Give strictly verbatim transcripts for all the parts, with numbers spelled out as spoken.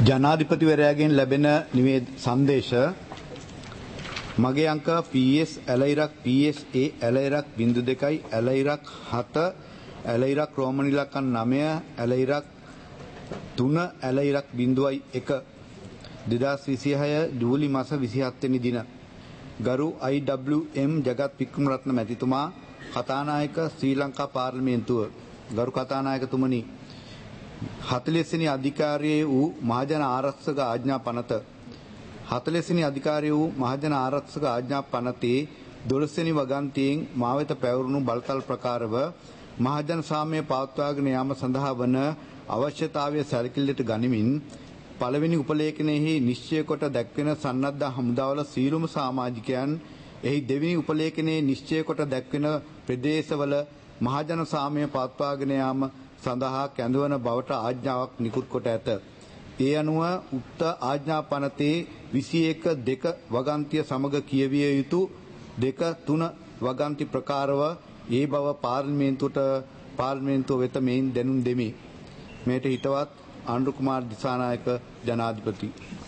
ජනාධිපතිවරයාගෙන් ලැබෙන නිවේද සංදේශ මගේ අංක පී.එස්. ඇලයිරක් පී.එස්.ඒ. ඇලයිරක් බිංදු දෙකයි ඇලයිරක් හත ඇලයිරක් රෝමන් ඉලක්කම් නවය ඇලයිරක් තුන ඇලයිරක් බිංදුවයි එක දෙදාස් විසිහය ජූලි මාස විසිහත් වෙනි දින ගරු ආයි ඩබ්ලිව් එම් ජගත් වික්‍රමරත්න මැතිතුමා කතානායක ශ්‍රී ලංකා පාර්ලිමේන්තුව ගරු කතානායකතුමනි හතළිස් වෙනි අධිකාරියේ වූ මහජන ආරක්ෂක ආඥා පනත හතළිස් වෙනි අධිකාරිය වූ මහජන ආරක්ෂක ආඥා පනතේ දොළොස් වෙනි වගන්තියෙන් මා වෙත පැවරුණු බලතල් ප්‍රකාරව මහජන සාමය පවත්වාගෙන යාම සඳහා වන අවශ්‍යතාවය සැලකිල්ලට ගනිමින් පළවෙනි උපලේඛනයෙහි නිශ්චය කොට දැක්වෙන සන්නද්ධ හමුදාවල සීලුම සමාජිකයන් එහි දෙවෙනි උපලේඛනයේ නිශ්චය කොට දැක්වෙන ප්‍රදේශවල මහජන සාමය පවත්වාගෙන යාම සඳහා කැඳවන බවට ආඥාවක් නිකුත් කොට ඇත. ඒ අනුව උක්ත ආඥා පනතේ විසි එක දෙක වගන්තිය සමග කියවිය යුතු දෙක තුන වගන්ති ප්‍රකාරව ඒ බව පාර්ලිමේන්තුවට පාර්ලිමේන්තුව වෙත මෙයින් දැනුම් දෙමි. මේට හිතවත් ආණ්ඩු කුමාර දිසානායක ජනාධිපති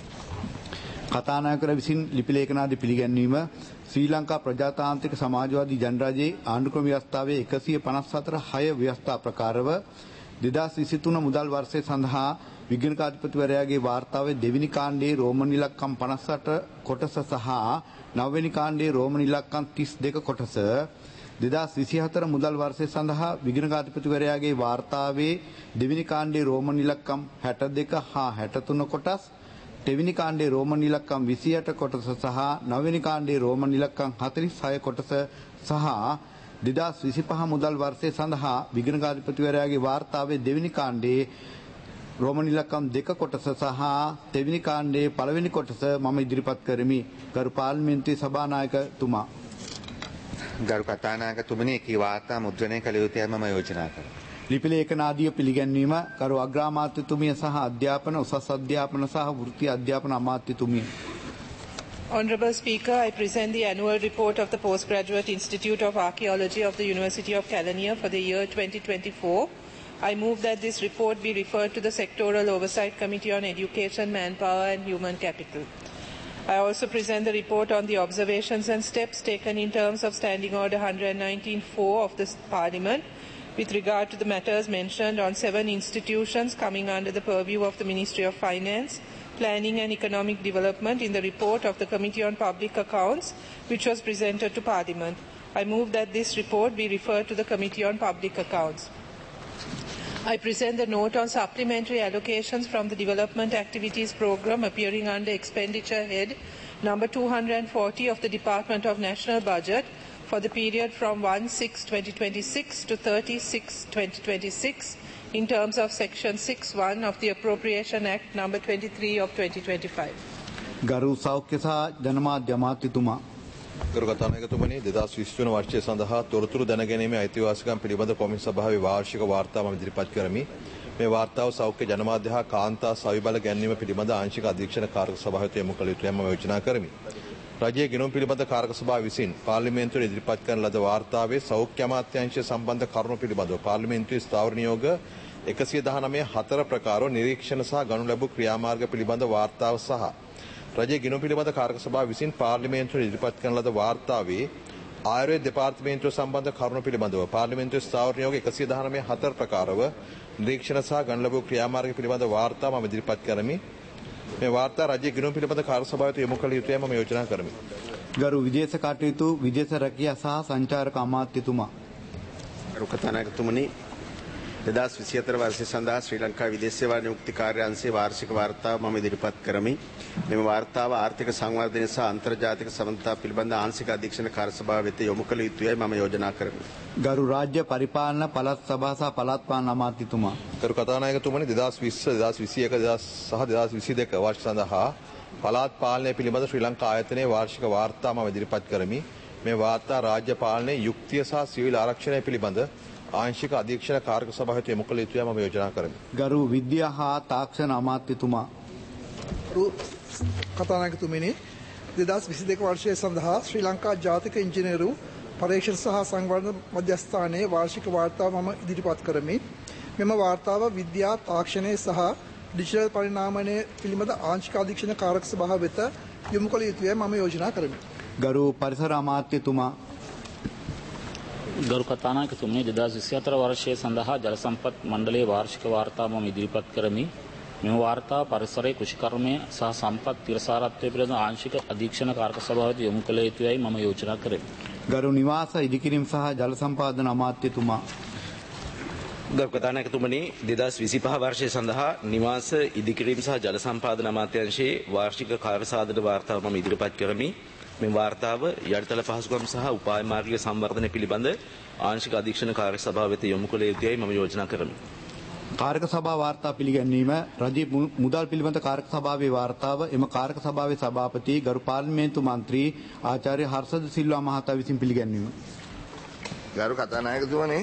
කතානායකර විසින් ලිපි ලේඛනාදී පිළිගැන්වීම ශ්‍රී ලංකා ප්‍රජාතාන්ත්‍රික සමාජවාදී ජනරජයේ ආණ්ඩුක්‍රම ව්‍යවස්ථාවේ එකසිය පනස් හතර හය ව්‍යවස්ථා ප්‍රකාරව දෙදාස් විසිතුන මුදල් වර්ෂය සඳහා විගණකාධිපතිවරයාගේ වාර්තාවේ දෙවෙනි කාණ්ඩයේ රෝමන් ඉලක්කම් පනස් අට කොටස සහ නවවෙනි කාණ්ඩයේ රෝමන් ඉලක්කම් තිස් දෙක කොටස දෙදාස් විසිහතර මුදල් වර්ෂය සඳහා විගණකාධිපතිවරයාගේ වාර්තාවේ දෙවෙනි කාණ්ඩයේ රෝමන් ඉලක්කම් හැට දෙක හා හැට තුන කොටස් දෙවෙනි කාණ්ඩයේ රෝමන් ඉලක්කම් විසි අට කොටස සහ නවවෙනි කාණ්ඩයේ රෝමන් ඉලක්කම් හතළිස් හය කොටස සහ දෙදාස් විසිපහ මුදල් වර්ෂය සඳහා විගණකාධිපතිවරයාගේ වාර්තාවේ දෙවෙනි කාණ්ඩයේ රෝමන් ඉලක්කම් දෙක කොටස සහ දෙවෙනි කාණ්ඩයේ පළවෙනි කොටස මම ඉදිරිපත් කරමි. ගරු පාර්ලිමේන්තුවේ සභානායකතුමා. ගරු කතානායකතුමනි, කී වාර්තා මුද්‍රණය කළ යුතුයි මම යෝජනා කරනවා. ලිපි ලේඛනාදිය පිළිගැන්වීම කරු අග්‍රාමාත්‍යතුමිය සහ අධ්‍යාපන උසස් අධ්‍යාපන සහ වෘත්ති අධ්‍යාපන අමාත්‍යතුමිය. Honourable Speaker, I present the annual report of the Postgraduate Institute of Archaeology of the University of Kelaniya for the year twenty twenty-four. I move that this report be referred to the Sectoral Oversight Committee on Education, Manpower and Human Capital. I also present the report on the observations and steps taken in terms of Standing Order one nineteen four of this Parliament with regard to the matters mentioned on seven institutions coming under the purview of the Ministry of Finance, Planning and Economic Development in the report of the Committee on Public Accounts, which was presented to Parliament. I move that this report be referred to the Committee on Public Accounts. I present the note on supplementary allocations from the Development Activities Programme appearing under Expenditure Head number two hundred forty of the Department of National Budget for the period from one six twenty twenty-six to thirty six twenty twenty-six in terms of Section six one of the Appropriation Act number twenty-three of twenty twenty-five. ගරු සෞඛ්‍ය සහ ජනමාධ්‍ය අමාත්‍යතුමා. ගරු කතානායකතුමනි, දෙදාස් විසි වන වර්ෂය සඳහා තොරතුරු දැනගැනීමේ අයිතිවාසිකම් පිළිබඳ කොමිස් සභාවේ වාර්ෂික වාර්තාව මම ඉදිරිපත් කරමි. මේ වාර්තාව සෞඛ්‍ය ජනමාධ්‍ය හා කාන්තා සවිබල ගැන්වීම පිළිබඳ ආංශික අධීක්ෂණ කාර්ක සභාවට යොමු කළ යුතුයි මම යෝජනා කරමි. රජයේ ගිණුම් පිළිබඳ කාර්ක සභාව විසින් පාර්ලිමේන්තුවේ ඉදිරිපත් කරන ලද වාර්තාවේ සෞඛ්‍ය අමාත්‍යාංශය සම්බන්ධ කරුණු පිළිබඳව පාර්ලිමේන්තුවේ ස්ථාවර නියෝග එකසිය දහනවය හතර ප්‍රකාරව නිරීක්ෂණ සහ ගනු ලැබූ ක්‍රියාමාර්ග පිළිබඳ වාර්තාව සහ රජයේ ගිණුම් පිළිබඳ කාර්ක සභාව විසින් පාර්ලිමේන්තුවේ ඉදිරිපත් කරන ලද වාර්තාවේ ආයුර්වේද දෙපාර්තමේන්තුව සම්බන්ධ කරුණු පිළිබඳව පාර්ලිමේන්තුවේ ස්ථාවර නියෝග එකසිය දහනවය හතර ප්‍රකාරව නිරීක්ෂණ සහ ගනු ලැබූ ක්‍රියාමාර්ග පිළිබඳ වාර්තාව මම ඉදිරිපත් කරමි. මේ වාර්තා රජයේ ගිණුම් පිළිබඳ කාර්ය සභාවට යොමු කළ යුතුයි මම යෝජනා කරමි. ගරු විදේශ කටයුතු විදේශ රැකියා සහ සංචාරක අමාත්‍යතුමා. ගරු කතානායකතුමනි, දෙදාස් විසිහතර වර්ෂය සඳහා ශ්‍රී ලංකා විදේශ සේවා නියුක්ති කාර්යාංශයේ වාර්ෂික වාර්තාව මම ඉදිරිපත් කරමි. මෙම වාර්තාව ආර්ථික සංවර්ධනය සහ අන්තර්ජාතික සමන්තා පිළිබඳ ආංශික අධීක්ෂණ කාර්ය සභාව වෙත යොමු කළ යුතුයි මම යෝජනා කරමි. ගරු රාජ්‍ය පරිපාලන පළාත් සභා සහ පළාත් පාලන අමාත්‍යතුමා. ගරු කතානායකතුමනි, දෙදාස් විස්ස දෙදාස් විසි එක සහ දෙදාස් විසි දෙක වර්ෂ සඳහා පළාත් පාලනය පිළිබඳ ශ්‍රී ලංකා ආයතනයේ වාර්ෂික වාර්තා මම ඉදිරිපත් කරමි. මේ වාර්තා රාජ්‍ය පාලනයේ යුක්තිය සහ සිවිල් ආරක්ෂණය පිළිබඳ ආංශික අධීක්ෂණ කාර්ක සභාවට යොමු කළ යුතුයි මම යෝජනා කරමි. ගරු විද්‍යා හා තාක්ෂණ අමාත්‍යතුමා. ගරු කතානායකතුමනි, දෙදාස් විසි දෙක වර්ෂය සඳහා ශ්‍රී ලංකා ජාතික ඉංජිනේරු පරීක්ෂණ සහ සංවර්ධන මධ්‍යස්ථානයේ වාර්ෂික වාර්තාව මම ඉදිරිපත් කරමි. මෙම වාර්තාව විද්‍යා තාක්ෂණය සහ ඩිජිටල් පරිණාමනය පිළිබඳ ආංශික අධීක්ෂණ කාරක සභාව වෙත යොමු කළ යුතුයි මම යෝජනා කරමි. ගරු පරිසර අමාත්‍යතුමා. ගරු කතානායකතුමනි දෙදහස් විසිහතර වර්ෂය සඳහා ජල සම්පත් මණ්ඩලයේ වාර්ෂික වාර්තාව මම ඉදිරිපත් කරමි. මෙම වාර්තාව පරිසරයේ කෘෂිකර්මය සහ සම්පත් තිරසාරත්වය පිළිබඳ ආංශික අධීක්ෂණ කාරක සභාවට යොමු කළ යුතුයි මම යෝජනා කරමි. ගරු නිවාස ඉදිකිරීම සහ ජල සම්පාදන අමාත්‍යතුමා. ගරු කතානායකතුමනි දෙදහස් විසිපහ වර්ෂය සඳහා නිවාස ඉදිකිරීම සහ ජල සම්පාදන අමාත්‍යාංශයේ වාර්ෂික කාර්යසාධන වාර්තාව මම ඉදිරිපත් කරමි. මේ වාර්තාව යටිතල පහසුකම් සහ උපාය මාර්ගික සංවර්ධනය පිළිබඳ ආංශික අධීක්ෂණ කාර්ය සභාව වෙත යොමු කළ යුතුයි මම යෝජනා කරමි. කාරක සභා වාර්තා පිළිගැන්වීම රජයේ මුදල් පිළිබඳ කාරක සභාවේ වාර්තාව එම කාරක සභාවේ සභාපති ගරු පාර්ලිමේන්තු මන්ත්‍රී ආචාර්ය හර්ෂද සිල්වා මහතා විසින් පිළිගැන්වීම. ගරු කතානායකතුමනි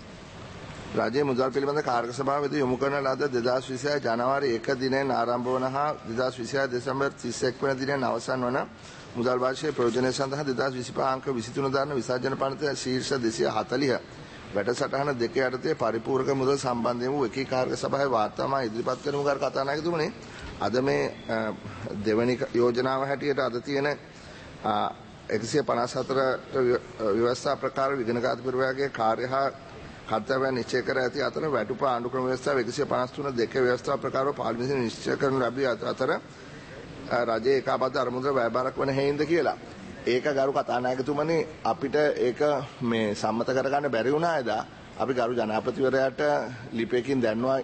රජයේ මුදල් පිළිබඳ කාරක සභාව වෙත යොමු කරන ලද දෙදහස් විසිහය ජනවාරි එක දිනෙන් ආරම්භ වන හා දෙදහස් විසිහය දෙසැම්බර් තිස් එක් වන දිනෙන් අවසන් වන මුදල් වර්ෂයේ ප්‍රයෝජනය සඳහා දෙදහස් විසිපහ අංක විසිතුන දරන විසර්ජන පනත ශීර්ෂ දෙසිය හතළිහ වැඩසටහන දෙක යටතේ පරිපූර්ණක මුදල් සම්බන්ධයෙන් වූ එකී කාර්ය සභාවේ වාර්තාව ඉදිරිපත් කරමු කර කතානායකතුමනි. අද මේ දෙවැනි යෝජනාව හැටියට අද තියෙන එකසිය පනස් හතර ව්‍යවස්ථා ප්‍රකාර විගණකාධිපතිවරයාගේ කාර්ය හා කර්තව්‍යයන් නිශ්චය කර ඇති අතර වැටුප ආණ්ඩු ක්‍රම ව්‍යවස්ථාව එකසිය පනස් තුන දෙක ව්‍යවස්ථා ප්‍රකාරව පාර්ලිමේන්තුවේ නිශ්චය කරනු ලැබී අතර රජයේ ඒකාබද්ධ අරමුදල වැයබරක් වන හේින්ද කියලා. ඒක ගරු කතානායකතුමනි අපිට ඒක මේ සම්මත කරගන්න බැරි වුණා එදා. අපි ගරු ජනාධිපතිවරයාට ලිපියකින් දැන්වා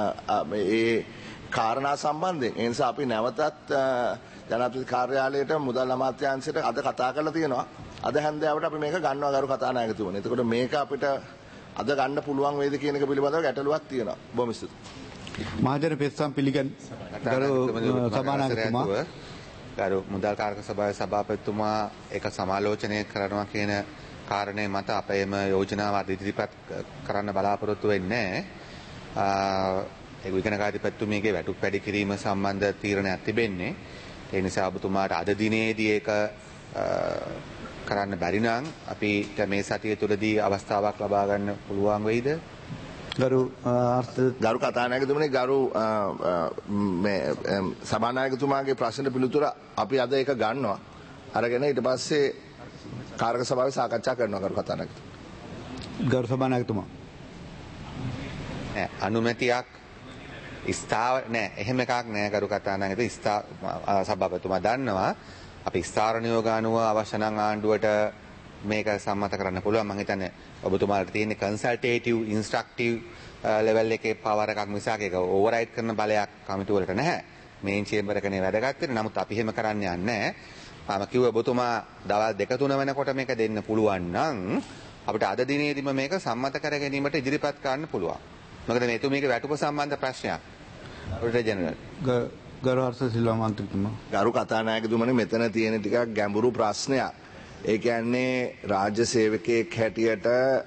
ඒ කාරණා සම්බන්ධයෙන්. ඒ නිසා අපි නැවතත් ජනාධිපති කාර්යාලයට මුදල් අමාත්‍යාංශයට අද කතා කරලා තියෙනවා. අද හැන්දෑවට අපි මේක ගන්නවා ගරු කතානායකතුමනි. එතකොට මේක අපිට අද ගන්න පුළුවන් වේද කියන එක පිළිබඳව ගැටලුවක් තියෙනවා. බොහොම ස්තුතියි. මහජන පෙත්සම් පිළිගන්න ගරු සභානායකතුමා. ගරු මුදල් කාරක සභාවේ සභාපතිතුමා ඒක සමාලෝචනය කරනවා කියන කාරණය මත අපේම යෝජනාව ඉදිරිපත් කරන්න බලාපොරොත්තු වෙන්නේ නැහැ. ඒ විගණකාධිපතිතුමියගේ වැටුප් වැඩි කිරීම සම්බන්ධ තීරණයක් තිබෙන්නේ. ඒ නිසා ඔබතුමාට අද දිනේදී ඒක කරන්න බැරි නම් අපිට මේ සතිය තුළදී අවස්ථාවක් ලබා ගන්න පුළුවන් වෙයිද? ගරු අර්ථ ගරු කතානායකතුමනි ගරු මේ සභානායකතුමාගේ ප්‍රශ්නට පිළිතුර අපි අද ඒක ගන්නවා. අරගෙන ඊට පස්සේ කාරක සභාවේ සාකච්ඡා කරනවා ගරු කතානායකතුමා. ගරු සභානායකතුමා. නෑ අනුමැතියක් ස්ථාව නෑ එහෙම එකක් නෑ ගරු කතානායකතුමා ස්ථා සභාපතිතුමා දන්නවා අපි ස්ථාර නියෝග අනුව අවශ්‍ය නම් ආණ්ඩුවට මේක සම්මත කරන්න පුළුවන්. මම හිතන්නේ ඔබතුමාලට තියෙන කන්සල්ටේටිව් ඉන්ස්ට්‍රක්ටිව් ලෙවල් එකේ පවර් එකක් මිසක් ඒක ඕවර්රයිඩ් කරන බලයක් කමිටු වලට නැහැ. මේන් චේම්බර් එකනේ වැඩගත් වෙන්නේ. නමුත් අපි එහෙම කරන්න යන්නේ නැහැ. මම කිව්වා ඔබතුමා දවල් දෙක තුන වෙනකොට මේක දෙන්න පුළුවන් නම් අපිට අද දිනේදීම මේක සම්මත කර ගැනීමට ඉදිරිපත් කරන්න පුළුවන්. මොකද මේ එතුමියගේ වැටුප සම්බන්ධ ප්‍රශ්නයක්. ඔඩිටර් ජෙනරල් ගරු හර්ෂ සිල්වා මන්ත්‍රීතුමා. ගරු කතානායකතුමනි මෙතන තියෙන ටිකක් ගැඹුරු ප්‍රශ්නයක්. ඒ කියන්නේ රාජ්‍ය සේවකයෙක් හැටියට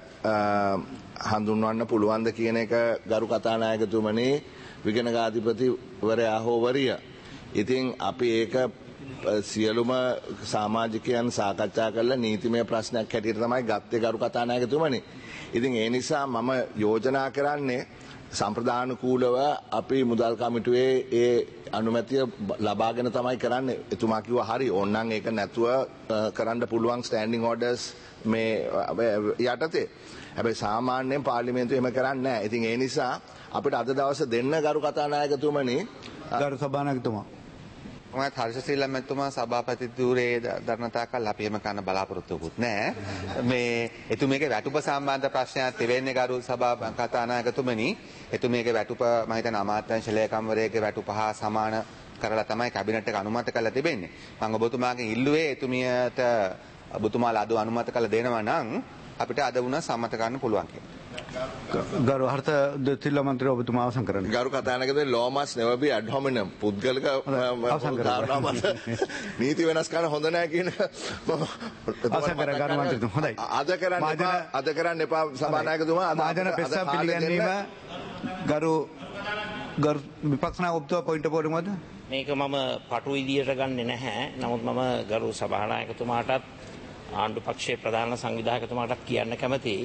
හඳුන්වන්න පුළුවන්ද කියන එක ගරු කතානායකතුමනි විගණකාධිපතිවරයා හෝ වරිය. ඉතින් අපි ඒක සියලුම සමාජිකයන් සාකච්ඡා කරලා නීතිමය ප්‍රශ්නයක් හැටියට තමයි ගත්තේ ගරු කතානායකතුමනි. ඉතින් ඒ නිසා මම යෝජනා කරන්නේ සම්ප්‍රදානුකූලව අපි මුදල් කමිටුවේ ඒ අනුමැතිය ලබාගෙන තමයි කරන්නේ. එතුමා කිව්වා හරි ඕනනම් ඒක නැතුව කරන්න පුළුවන් ස්ටෑන්ඩින් ඕඩර්ස් මේ යටතේ. හැබැයි සාමාන්‍යයෙන් පාර්ලිමේන්තුව එහෙම කරන්නේ නැහැ. ඉතින් ඒ නිසා අපිට අද දවසේ දෙන්න ගරු කතානායකතුමනි. ගරු සභානායකතුමා. මම හර්ෂසිල්ලා මැතිතුමා සභාපති ධූරයේ දරන තාක්කල් අපි එහෙම කරන්න බලාපොරොත්තුකුත් නැහැ. මේ එතුමියගේ වැටුප සම්බන්ධ ප්‍රශ්නයක් තිබෙන්නේ ගරු සභා කතානායකතුමනි. එතුමියගේ වැටුප මම හිතන අමාත්‍යාංශ ලේකම්වරයාගේ වැටුප හා සමාන කරලා තමයි කැබිනට් එක අනුමත කරලා තිබෙන්නේ. මම ඔබතුමාගෙන් ඉල්ලුවේ එතුමියට ඔබතුමාලා අද අනුමත කරලා දෙනවා නම් අපිට අද වුණා සම්මත කරන්න පුළුවන් කියලා. ගරු හර්ත සිල්වා මන්ත්‍රී ඔබතුමා අවසන් කරන්න. ගරු කතානායකතුමනි law must never be ad hominem පුද්ගලික කාරණා මත නීති වෙනස් කරන්න හොඳ නැහැ කියන අවසන් කර ගරු මන්ත්‍රීතුමා හොඳයි. අද කරන්න එපා අද කරන්න එපා සභානායකතුමා අද මහජන පෙත්සම් පිළිගැන්වීම ගරු ගරු විපක්ෂ නායක ඔබතුමා පොයින්ට් එක පොරමුද? මේක මම පටු විදියට ගන්නෙ නැහැ. නමුත් මම ගරු සභානායකතුමාටත් ආණ්ඩු පක්ෂයේ ප්‍රධාන සංවිධායකතුමාටත් කියන්න කැමතියි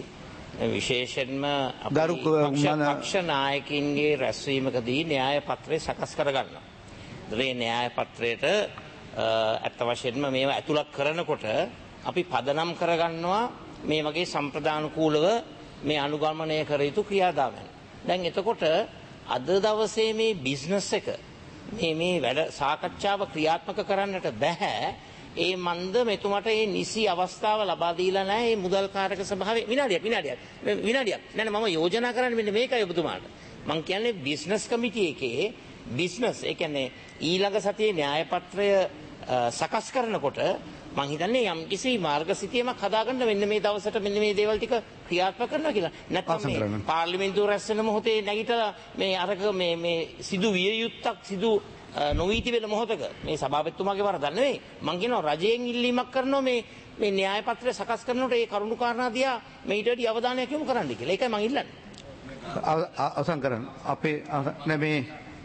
විශේෂයෙන්ම පක්ෂ නායකින්ගේ රැස්වීමකදී න්‍යාය පත්‍රය සකස් කරගන්නවා. ඒ න්‍යාය පත්‍රයට ඇත්ත වශයෙන්ම මේවා ඇතුළත් කරනකොට අපි පදනම් කරගන්නවා මේ වගේ සම්ප්‍රදානුකූලව මේ අනුගමනය කර යුතු ක්‍රියාදාමයන්. දැන් එතකොට අද දවසේ මේ බිස්නස් එක මේ මේ වැඩ සාකච්ඡාව ක්‍රියාත්මක කරන්නට බෑ. ඒ මන්ද මෙතුමට මේ නිසි අවස්ථාව ලබා දීලා නැහැ මේ මුදල් කාරක සභාවේ. විනාඩියක් විනාඩියක් විනාඩියක් නෑ මම යෝජනා කරන්නේ මෙන්න මේකයි ඔබතුමාට. මම කියන්නේ බිස්නස් කමිටු එකේ බිස්නස් ඒ කියන්නේ ඊළඟ සතියේ න්‍යාය පත්‍රය සකස් කරනකොට මම හිතන්නේ යම් කිසි මාර්ගසිතියමක් හදාගන්න මෙන්න මේ දවසට මෙන්න මේ දේවල් ටික ක්‍රියාත්මක කරනවා කියලා. නැත්නම් මේ පාර්ලිමේන්තුව රැස් වෙන මොහොතේ නැගිටලා මේ අරක මේ මේ සිදු විය යුත්තක් සිදු නොවීති වෙන මොහොතක මේ සභාපතිතුමාගේ වරදක් නෙවෙයි. මම කියනවා රජයෙන් ඉල්ලීමක් කරනවා මේ මේ න්‍යාය පත්‍රය සකස් කරනකොට ඒ කරුණු කාරණා දිහා මේට වැඩි අවධානයක් යොමු කරන්න කියලා. ඒකයි මම ඉල්ලන්නේ. අවසන් කරන්න. අපේ නෑ මේ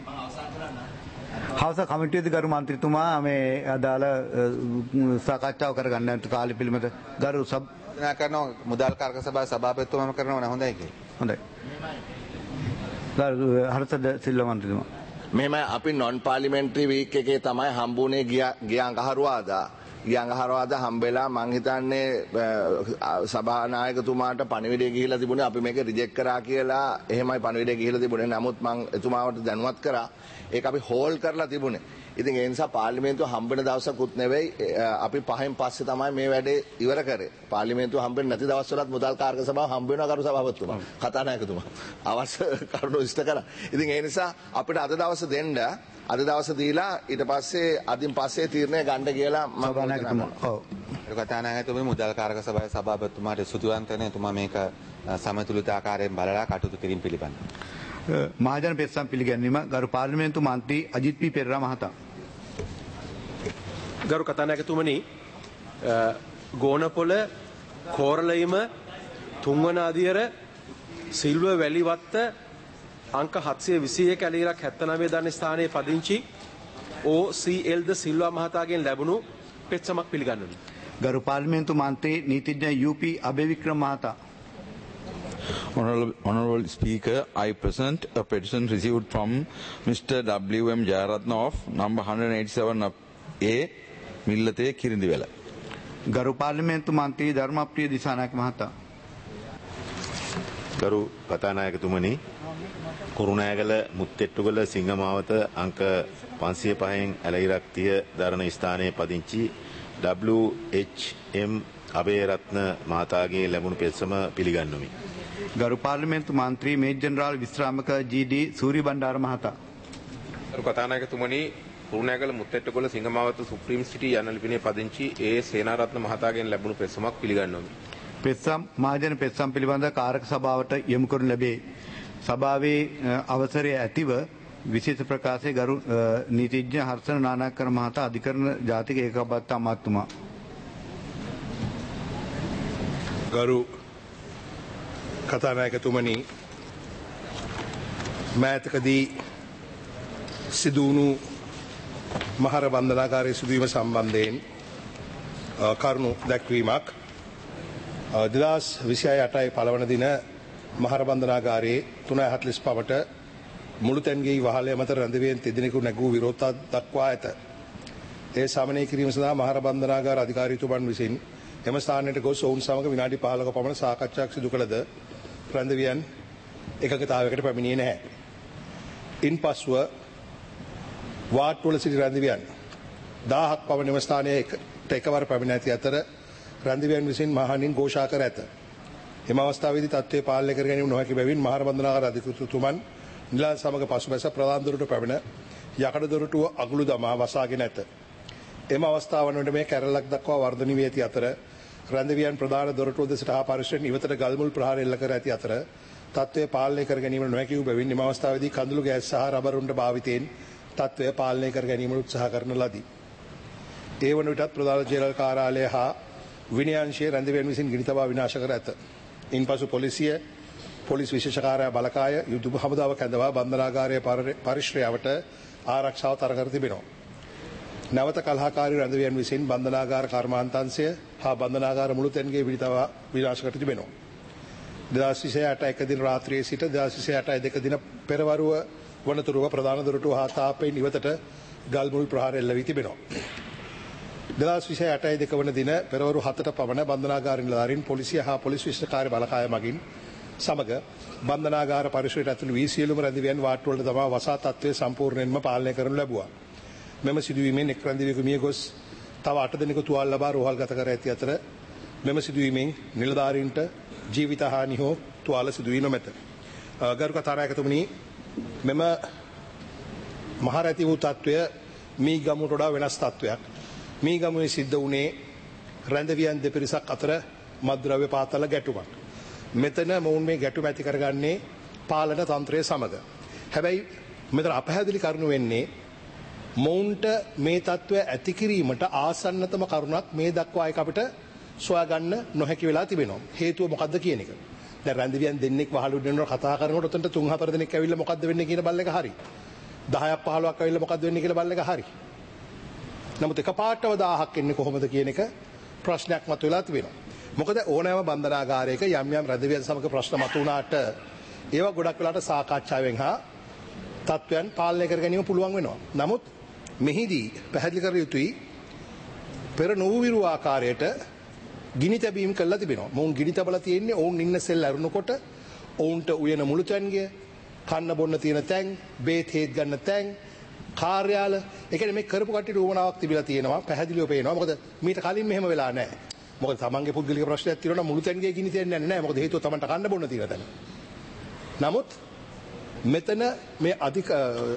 හවස කමිටුවේදී ගරු මන්ත්‍රීතුමා මේ අදාළ සාකච්ඡාව කරගන්න යන කාලය පිළිබඳ ගරු සභා කරනවා මුදල් කාර්ක සභාවේ සභාපතිතුමාම කරනවා නේ හොඳයි කියලා. හොඳයි. ගරු හර්ෂද සිල්වා මන්ත්‍රීතුමා. මෙහෙම අපි නොන් පාර්ලිමේන්ටරි වීක් එකේ තමයි හම්බුනේ ගිය අඟහරුවාදා. ගිය අඟහරුවාදා හම්බෙලා මං හිතන්නේ සභානායකතුමාට පණිවිඩය ගිහිලා තිබුණේ අපි මේක රිජෙක්ට් කරා කියලා. එහෙමයි පණිවිඩය ගිහිලා තිබුණේ. නමුත් මං එතුමාට දැනුවත් කරා. ඒක අපි හෝල් කරලා තිබුණේ. ඉතින් ඒ නිසා පාර්ලිමේන්තුව හම්බෙන දවසකුත් නෙවෙයි අපි පහෙන් පස්සේ තමයි මේ වැඩේ ඉවර කරේ. පාර්ලිමේන්තුව හම්බෙන්නේ නැති දවස්වලත් මුදල් කාර්ක සභාව හම්බ වෙනවා කරු සභාපතිතුමා. කතානායකතුමා. අවශ්‍ය කරුණු ඉෂ්ට කරා. ඉතින් ඒ නිසා අපිට අද දවස දෙන්න අද දවස දීලා ඊට පස්සේ අදින් පස්සේ තීරණය ගන්න කියලා මම කතානායකතුමා. ඔව්. කතානායකතුමා මුදල් කාර්ක සභාවේ සභාපතිතුමාට සුදුවන්තනේ තුමා මේක සමතුලිතාකාරයෙන් බලලා කටයුතු කිරීම පිළිබඳව. මහජන පෙත්සම් පිළිගැන්වීම ගරු පාර්ලිමේන්තු මන්ත්‍රී අජිත් පී පෙරේරා මහතා. ගරු කතානායකතුමනි ගෝනපොළ කෝරළීම තුන්වන අදියර සිල්ව වැලිවත්ත අංක හත්සිය විසි එක ඇලීරක් හැත්තනවය දන්න ස්ථානයේ පදිංචි ඕ සී එල් ද සිල්වා මහතාගෙන් ලැබුණු පෙත්සමක් පිළිගන්වමි. ගරු පාර්ලිමේන්තු මන්ත්‍රී නීතිඥ යූ පී අබේවික්‍රම මහතා. Honorable, Honorable Speaker, I present a petition received from Mister W M Jayaratna of number one eighty-seven A, Millathe Kirindiwela. ගරු පාර්ලිමේන්තු මන්ත්‍රී ධර්මප්‍රිය දිසානායක මහතා. ගරු කතානායකතුමනි, කුරුණෑගල මුත්තෙට්ටුගල සිංහමාවත අංක පන්සිය පහෙන් ඇලයිරක් තිය දරණ ස්ථානයේ පදිංචි W H M අබේරත්න මහතාගේ ලැබුණු පෙත්සම පිළිගන්වමි. ගරු පාර්ලිමේන්තු මන්ත්‍රී මේජර් ජෙනරාල් විශ්‍රාමක ජී ඩී සූරි බණ්ඩාර මහතා. ගරු කතානායකතුමනි, කුරුණෑගල මුත්තෙට්ටුගල සිංහමාවත සුප්‍රීම් සිටි යන ලිපිනේ පදිංචි ඒ සේනාරත්න මහතාගෙන් ලැබුණු පෙත්සමක් පිළිගන්වමි. පෙත්සම් මහජන පෙත්සම් පිළිබඳ කාරක සභාවට යොමු කරනු ලැබේ. සභාවේ අවසරය ඇතිව විශේෂ ප්‍රකාශයේ ගරු නීතිඥ හර්ෂණ නානායක්කර මහතා අධිකරණ ජාතික ඒකබද්ධ අමාත්‍යතුමා. ගරු කතානායකතුමනි, මෑතකදී සිදුවුණු මහර බන්ධනාගාරයේ සිදුවීම සම්බන්ධයෙන් කරුණු දැක්වීමක් දෙදහස් විසිහය අටයි පළවන දින මහර බන්ධනාගාරයේ තුනයි හතළිස් පවට මුළුතැන්ගේ වහලය මත රැඳවියෙන් තිදෙනෙකු නැගූ විරෝධතා දක්වා ඇත. ඒ සමනය කිරීම සඳහා මහර බන්ධනාගාර අධිකාරීතුමන් විසින් එම ස්ථානයට ගොස් ඔවුන් සමග විනාඩි පහළක පමණ සාකච්ඡාවක් සිදු කළද රැඳවියන් එකඟතාවයකට පැමිණියේ නැහැ. ඉන්පසුව වාට්ටුවල සිටි රැඳවියන් දාහක් පමණ එම ස්ථානයට එකවර පැමිණ ඇති අතර රැඳවියන් විසින් මහණින් ഘോഷා කර ඇත. එම අවස්ථාවේදී තත්ත්වය පාලනය කර ගැනීම නොහැකි බැවින් මහර බන්ධනාගාර අධිකෘතතුමන් නිලයන් සමග පසුබැස ප්‍රධාන දොරටුවට පැමිණ යකඩ දොරටුව අගුළු දමා වසාගෙන ඇත. එම අවස්ථාවන් වලට මේ කැරලක් දක්වා වර්ධනය වී ඇති අතර රැඳවියන් ප්‍රධාන දොරටුව දෙසට හා පරිශ්‍රයෙන් ඉවතට ගල්මුල් ප්‍රහාර එල්ල කර ඇති අතර තත්ත්වය පාලනය කර ගැනීම නොහැකි වූ බැවින් එම අවස්ථාවේදී කඳුළු ගෑස් සහ රබර් උණ්ඩ භාවිතයෙන් තත්ත්වය පාලනය කර ගැනීමට උත්සාහ කරන ලදී. ඒ වන විටත් ප්‍රධාන ජේරල් කාර්යාලය හා විනයාංශයේ රැඳවියන් විසින් ගිනි තබා විනාශ කර ඇත. ඉන්පසු පොලිසිය, පොලිස් විශේෂ කාර්ය බලකාය, යුද හමුදාව කැඳවා බන්ධනාගාරයේ පරිශ්‍රයවට ආරක්ෂාව තර කර තිබෙනවා. නැවත කලහකාරී රැඳවියන් විසින් බන්ධනාගාර කර්මාන්තංශය හා බන්ධනාගාර මුළුතැන්ගේ විනිතව විනාශ කර තිබෙනවා. දෙදහස් විසි අට එක දින රාත්‍රියේ සිට දෙදහස් විසි අට දෙක දින පෙරවරුව වනතුරුව ප්‍රධාන දොරටුව හා තාපයෙන් ඉවතට ගල් මුල් ප්‍රහාර එල්ල වී තිබෙනවා. දෙදහස් විසි අට දෙක වන දින පෙරවරු හතට පමණ බන්ධනාගාර නිලධාරීන් පොලිසිය හා පොලිස් විශේෂකාර්ය බලකාය මගින් සමග බන්ධනාගාර පරිසරයට ඇතුළු වී සියලුම රැඳවියන් වාට්ටුවලට දමා වසා තත්ත්වය සම්පූර්ණයෙන්ම පාලනය කරනු ලැබුවා. මෙම සිදුවීමෙන් එක් රැඳවියෙකු මිය ගොස් තව අට දෙනෙකු තුවාල ලබා රෝහල්ගත කර ඇති අතර මෙම සිදුවීමෙන් නිලධාරීන්ට ජීවිත හානි හෝ තුවාල සිදු වී නොමැත. ගරු කතානායකතුමනි, මෙම මහරැති වූ තත්ත්වය මී ගමුට වඩා වෙනස් තත්ත්වයක්. මී ගමුවේ සිද්ධ වුණේ රැඳවියන් දෙපිරිසක් අතර මත්ද්‍රව්‍ය පාතල ගැටුමක්. මෙතන මොවුන් මේ ගැටුම ඇති කරගන්නේ පාලන තන්ත්‍රය සමග. හැබැයි මෙතන අපහැදිලි කරුණු වෙන්නේ මොවුන්ට මේ තත්ත්වය ඇති කිරීමට ආසන්නතම කරුණක් මේ දක්වා එක අපිට සොයාගන්න නොහැකි වෙලා තිබෙනවා. හේතුව මොකද්ද කියන එක. දැන් රැඳවියන් දෙන්නෙක් වහලු දෙන්නවා කතා කරනකොට උතන්ට තුන් හතර දෙනෙක් ඇවිල්ලා මොකද්ද වෙන්නේ කියන බල්ල එක හරි. දහයක් පහළොවක් ඇවිල්ලා මොකද්ද වෙන්නේ කියලා බල්ල එක හරි. නමුත් එකපාරටම දහයක් එන්නේ කොහොමද කියන එක ප්‍රශ්නයක් මතුවලා තිබෙනවා. මොකද ඕනෑම බන්ධනාගාරයක යම් යම් රැඳවියන් සමග ප්‍රශ්න මතුවුණාට ඒවා ගොඩක් වෙලාට සාකච්ඡාවෙන් හා තත්ත්වයන් පාලනය කර ගැනීම පුළුවන් වෙනවා. නමුත් මෙහිදී පැහැදිලි කර යුතුයි පෙර නොවිරු ආකාරයට ගිනි තැබීම් කළා තිබෙනවා. මොවුන් ගිනි තබලා තියෙන්නේ ඔවුන් ඉන්න සෙල් ඇරුණකොට ඔවුන්ට උයන මුළු තැන්ගිය, කන්න බොන්න තියෙන තැන්, බේත් හේත් ගන්න තැන්, කාර්යාල, ඒ කියන්නේ මේ කරපු කට්ටියට උවමනාවක් තිබිලා තියෙනවා. පැහැදිලිව පේනවා. මොකද මීට කලින් මෙහෙම වෙලා නැහැ. මොකද තමන්ගේ පුද්ගලික ප්‍රශ්නයක් තියෙනවා නම් මුළු තැන්ගේ ගිනි තියන්නේ නැහැ. මොකද හේතුව තමන්ට කන්න බොන්න තියෙන තැන. නමුත් මෙතන මේ අධික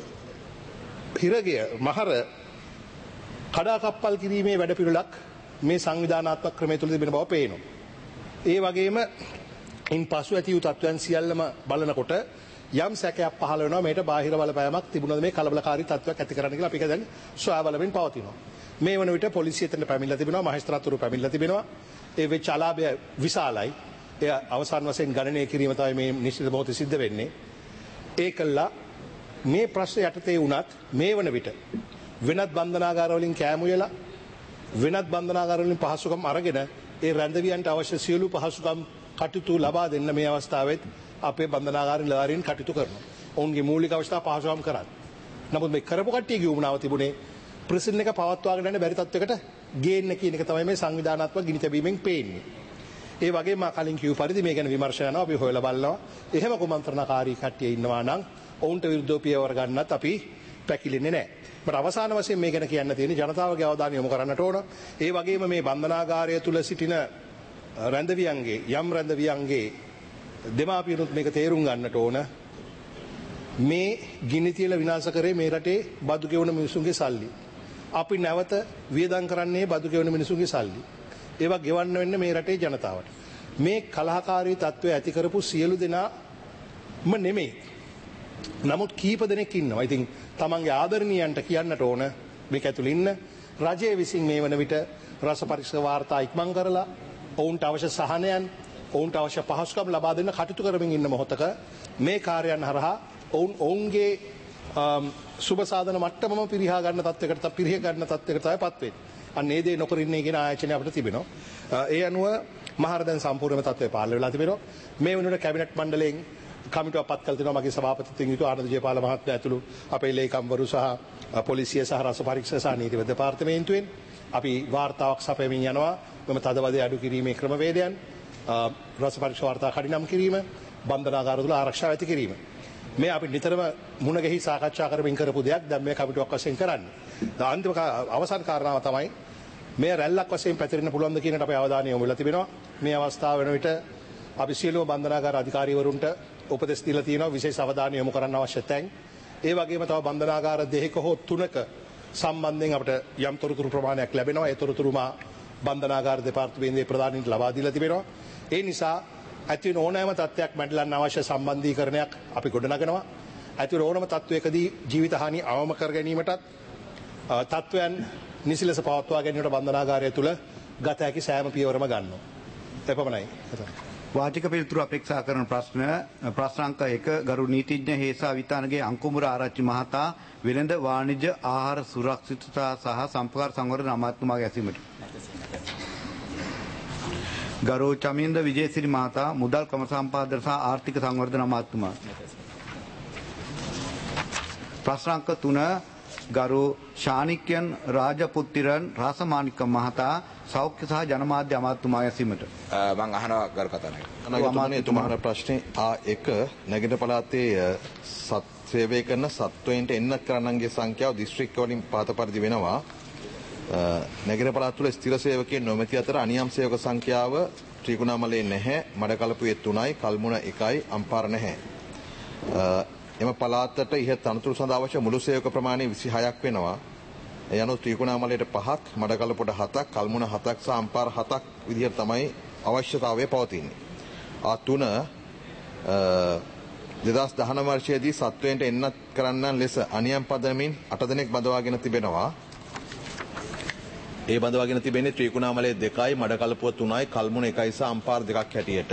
හිරගය මහර කඩාකප්පල් කිරීමේ වැඩපිළිවෙලක් මේ සංවිධානාත්මක ක්‍රමය තුළ තිබෙන බව පේනවා. ඒ වගේම ඉන් පසු ඇති වූ තත්ත්වයන් සියල්ලම බලනකොට යම් සැකයක් පහළ වෙනවා මේට බාහිර බලපෑමක් තිබුණද මේ කලබලකාරී තත්ත්වයක් ඇති කරන්න කියලා අපි දැන් සොයා බලමින් පවතිනවා. මේ වන විට පොලිසිය එතන පැමිණලා තිබෙනවා, මහේස්ත්‍රාත්වරු පැමිණලා තිබෙනවා. ඒ වෙච්ච අලාභය විශාලයි. එය අවසාන වශයෙන් ගණනය කිරීම තමයි මේ නිශ්චිත මොහොතේ සිද්ධ වෙන්නේ. ඒකල්ලා මේ ප්‍රශ්න යටතේ වුණත් මේ වන විට වෙනත් බන්ධනාගාර වලින් කෑම උයලා වෙනත් බන්ධනාගාර වලින් පහසුකම් අරගෙන ඒ රැඳවියන්ට අවශ්‍ය සියලු පහසුකම් කටයුතු ලබා දෙන්න මේ අවස්ථාවෙත් අපේ බන්ධනාගාර නිලධාරීන් කටයුතු කරනවා. ඔවුන්ගේ මූලික අවශ්‍යතා පහසුකම් කරන්නේ. නමුත් මේ කරපු කට්ටියගේ උමනාව තිබුණේ ප්‍රසිද්ධ එක පවත්වාගෙන යන බැරි තත්වයකට ගේන්න කියන එක තමයි මේ සංවිධානාත්මක ගිනි තැබීමෙන් පේන්නේ. ඒ වගේම මා කලින් කිව්ව පරිදි මේ ගැන විමර්ශන යනවා, අපි හොයලා බලනවා. එහෙම කුමන්ත්‍රණකාරී කට්ටිය ඉන්නවා නම් ඔවුන්ට විරුද්ධව පියවර ගන්නත් අපි පැකිලෙන්නේ නැහැ. මට අවසාන වශයෙන් මේ ගැන කියන්න තියෙන්නේ ජනතාවගේ අවධානය යොමු කරන්නට ඕන. ඒ වගේම මේ බන්ධනාගාරය තුල සිටින රැඳවියන්ගේ යම් රැඳවියන්ගේ දෙමාපියනුත් මේක තේරුම් ගන්නට ඕන. මේ ගිනි තියලා විනාශ කරේ මේ රටේ බදු ගෙවන මිනිසුන්ගේ සල්ලි. අපි නැවත වියදම් කරන්නේ බදු ගෙවන මිනිසුන්ගේ සල්ලි. ඒවා ගෙවන්න වෙන්නේ මේ රටේ ජනතාවට. මේ කලහකාරී තත්ත්වය ඇති කරපු සියලු දෙනාම නෙමෙයි. නමුත් කීප දෙනෙක් ඉන්නවා. ඉතින් තමන්ගේ ආදරණීයන්ට කියන්නට ඕන මේක ඇතුළේ ඉන්න රජයේ විසින් මේ වන විට රස පරීක්ෂා වාර්තා ඉක්මන් කරලා ඔවුන්ට අවශ්‍ය සහනයන්, ඔවුන්ට අවශ්‍ය පහසුකම් ලබා දෙන්න කටයුතු කරමින් ඉන්න මොහොතක මේ කාර්යයන් හරහා ඔවුන් ඔවුන්ගේ සුබ සාධන මට්ටමම පිරිහා ගන්න තත්යකට පිරිහ ගන්න තත්යකට තමයි පත් වෙන්නේ. අන්න ඒ දේ නොකර ඉන්නේ කියන ආයතනය අපිට තිබෙනවා. ඒ අනුව මහර දැන් සම්පූර්ණම තත්ත්වය පාලනය වෙලා තිබෙනවා. මේ වෙනුවට කැබිනට් මණ්ඩලයෙන් කමිටුවක් පත් කළ තිනවා. මගේ සභාපතිතුමින් යුතු ආනන්ද ජයපාල මහත්මයා ඇතුළු අපේ ලේකම්වරු සහ පොලිසිය සහ රස පරීක්ෂා සහ නීති දෙපාර්තමේන්තුවෙන් අපි වාර්තාවක් සපයමින් යනවා. මෙම තදවදේ අඩු කිරීමේ ක්‍රමවේදයන්, රස පරීක්ෂා වාර්තා කඩිනම් කිරීම, බන්ධනාගාර තුළ ආරක්ෂාව ඇති කිරීම. මේ අපි නිතරම මුණ ගැහි සාකච්ඡා කරමින් කරපු දෙයක් දැන් මේ කමිටුවක් වශයෙන් කරන්නේ. අන්තිම අවසාන කාරණාව තමයි මේ රැල්ලක් වශයෙන් පැතිරෙන්න පුළුවන්ද කියන එකට අපේ අවධානය යොමු වෙලා තිබෙනවා. මේ අවස්ථාව වෙන විට අපි සියලුම බන්ධනාගාර අධිකාරීවරුන්ට උපදෙස් දීලා තියෙනවා විශේෂ අවධානය යොමු කරන්න අවශ්‍ය තැන්. ඒ වගේම තව බන්ධනාගාර දෙකක හෝ තුනක සම්බන්ධයෙන් අපිට යම් තොරතුරු ප්‍රමාණයක් ලැබෙනවා. ඒ තොරතුරු මා බන්ධනාගාර දෙපාර්තමේන්තුවේ ප්‍රධානීන්ට ලබා දීලා තිබෙනවා. ඒ නිසා ඇති වෙන ඕනෑම තත්ත්වයක් මැඩලන්න අවශ්‍ය සම්බන්ධීකරණයක් අපි ගොඩනගනවා. ඇති වෙන ඕනම තත්ත්වයකදී ජීවිත හානි අවම කර ගැනීමටත් තත්ත්වයන් නිසි ලෙස පවත්වා ගැනීමට බන්ධනාගාරය තුළ ගත හැකි සෑම පියවරම ගන්නවා. එපමණයි. වාචික පිළිතුරු අපේක්ෂා කරන ප්‍රශ්න ප්‍රශ්නාංක එක ගරු නීතිඥ හේසා විතානගේ අංකුමුර ආරච්චි මහතා වෙළඳ වාණිජ්‍ය ආහාර සුරක්ෂිතතා සහ සම්ප්‍රදාය සංවර්ධන අමාත්‍යතුමාගේ ඇසීමට. ගරු චමින්ද විජේසිරි මහතා මුදල් ක්‍රම සම්පාදන සහ ආර්ථික සංවර්ධන අමාත්‍යතුමා. ප්‍රශ්න අංක තුන ගරු ශානික්‍යන් රාජපුත්තිරන් රාසමානික මහතා සෞඛ්‍ය සහ ජනමාධ්‍ය අමාත්‍යතුමා ඇසීමට. මම අහනවා ගරු කතානායක. අනාගතමනේ තුමාගේ ප්‍රශ්නේ ආ එක නැගෙනහිර පළාතේ සත් සේවය කරන සත්වයින්ට එන්න කරන්නන්ගේ සංඛ්‍යාව දිස්ත්‍රික්ක වලින් පාත පරිදි වෙනවා. නැගෙනහිර පළාත තුළ ස්ථිර සේවකයන් නොමැති අතර අනියම් සේවක සංඛ්‍යාව ත්‍රිකුණාමලයේ නැහැ, මඩකලපුවේ තුනයි, කල්මුණ එකයි, අම්පාර නැහැ. එම පළාතට ඉහත තනතුරු සඳහා අවශ්‍ය මුළු සේවක ප්‍රමාණය විසිහයක් වෙනවා. ඒ අනුව ත්‍රිකුණාමලයට පහක්, මඩකලපුවට හතක්, කල්මුණ හතක් සහ අම්පාර හතක් විදිහට තමයි අවශ්‍යතාවය පවතින්නේ. ආ තුන දෙදහස් දහනව වර්ෂයේදී සත්වයන්ට එන්නත් කරන්නන් ලෙස අනියම් පදනමින් අට දෙනෙක් බඳවාගෙන තිබෙනවා. ඒ බඳවාගෙන තිබෙන්නේ ත්‍රිකුණාමලයේ දෙකයි, මඩකලපුව තුනයි, කල්මුණ එකයි සහ අම්පාර දෙකක් හැටියට.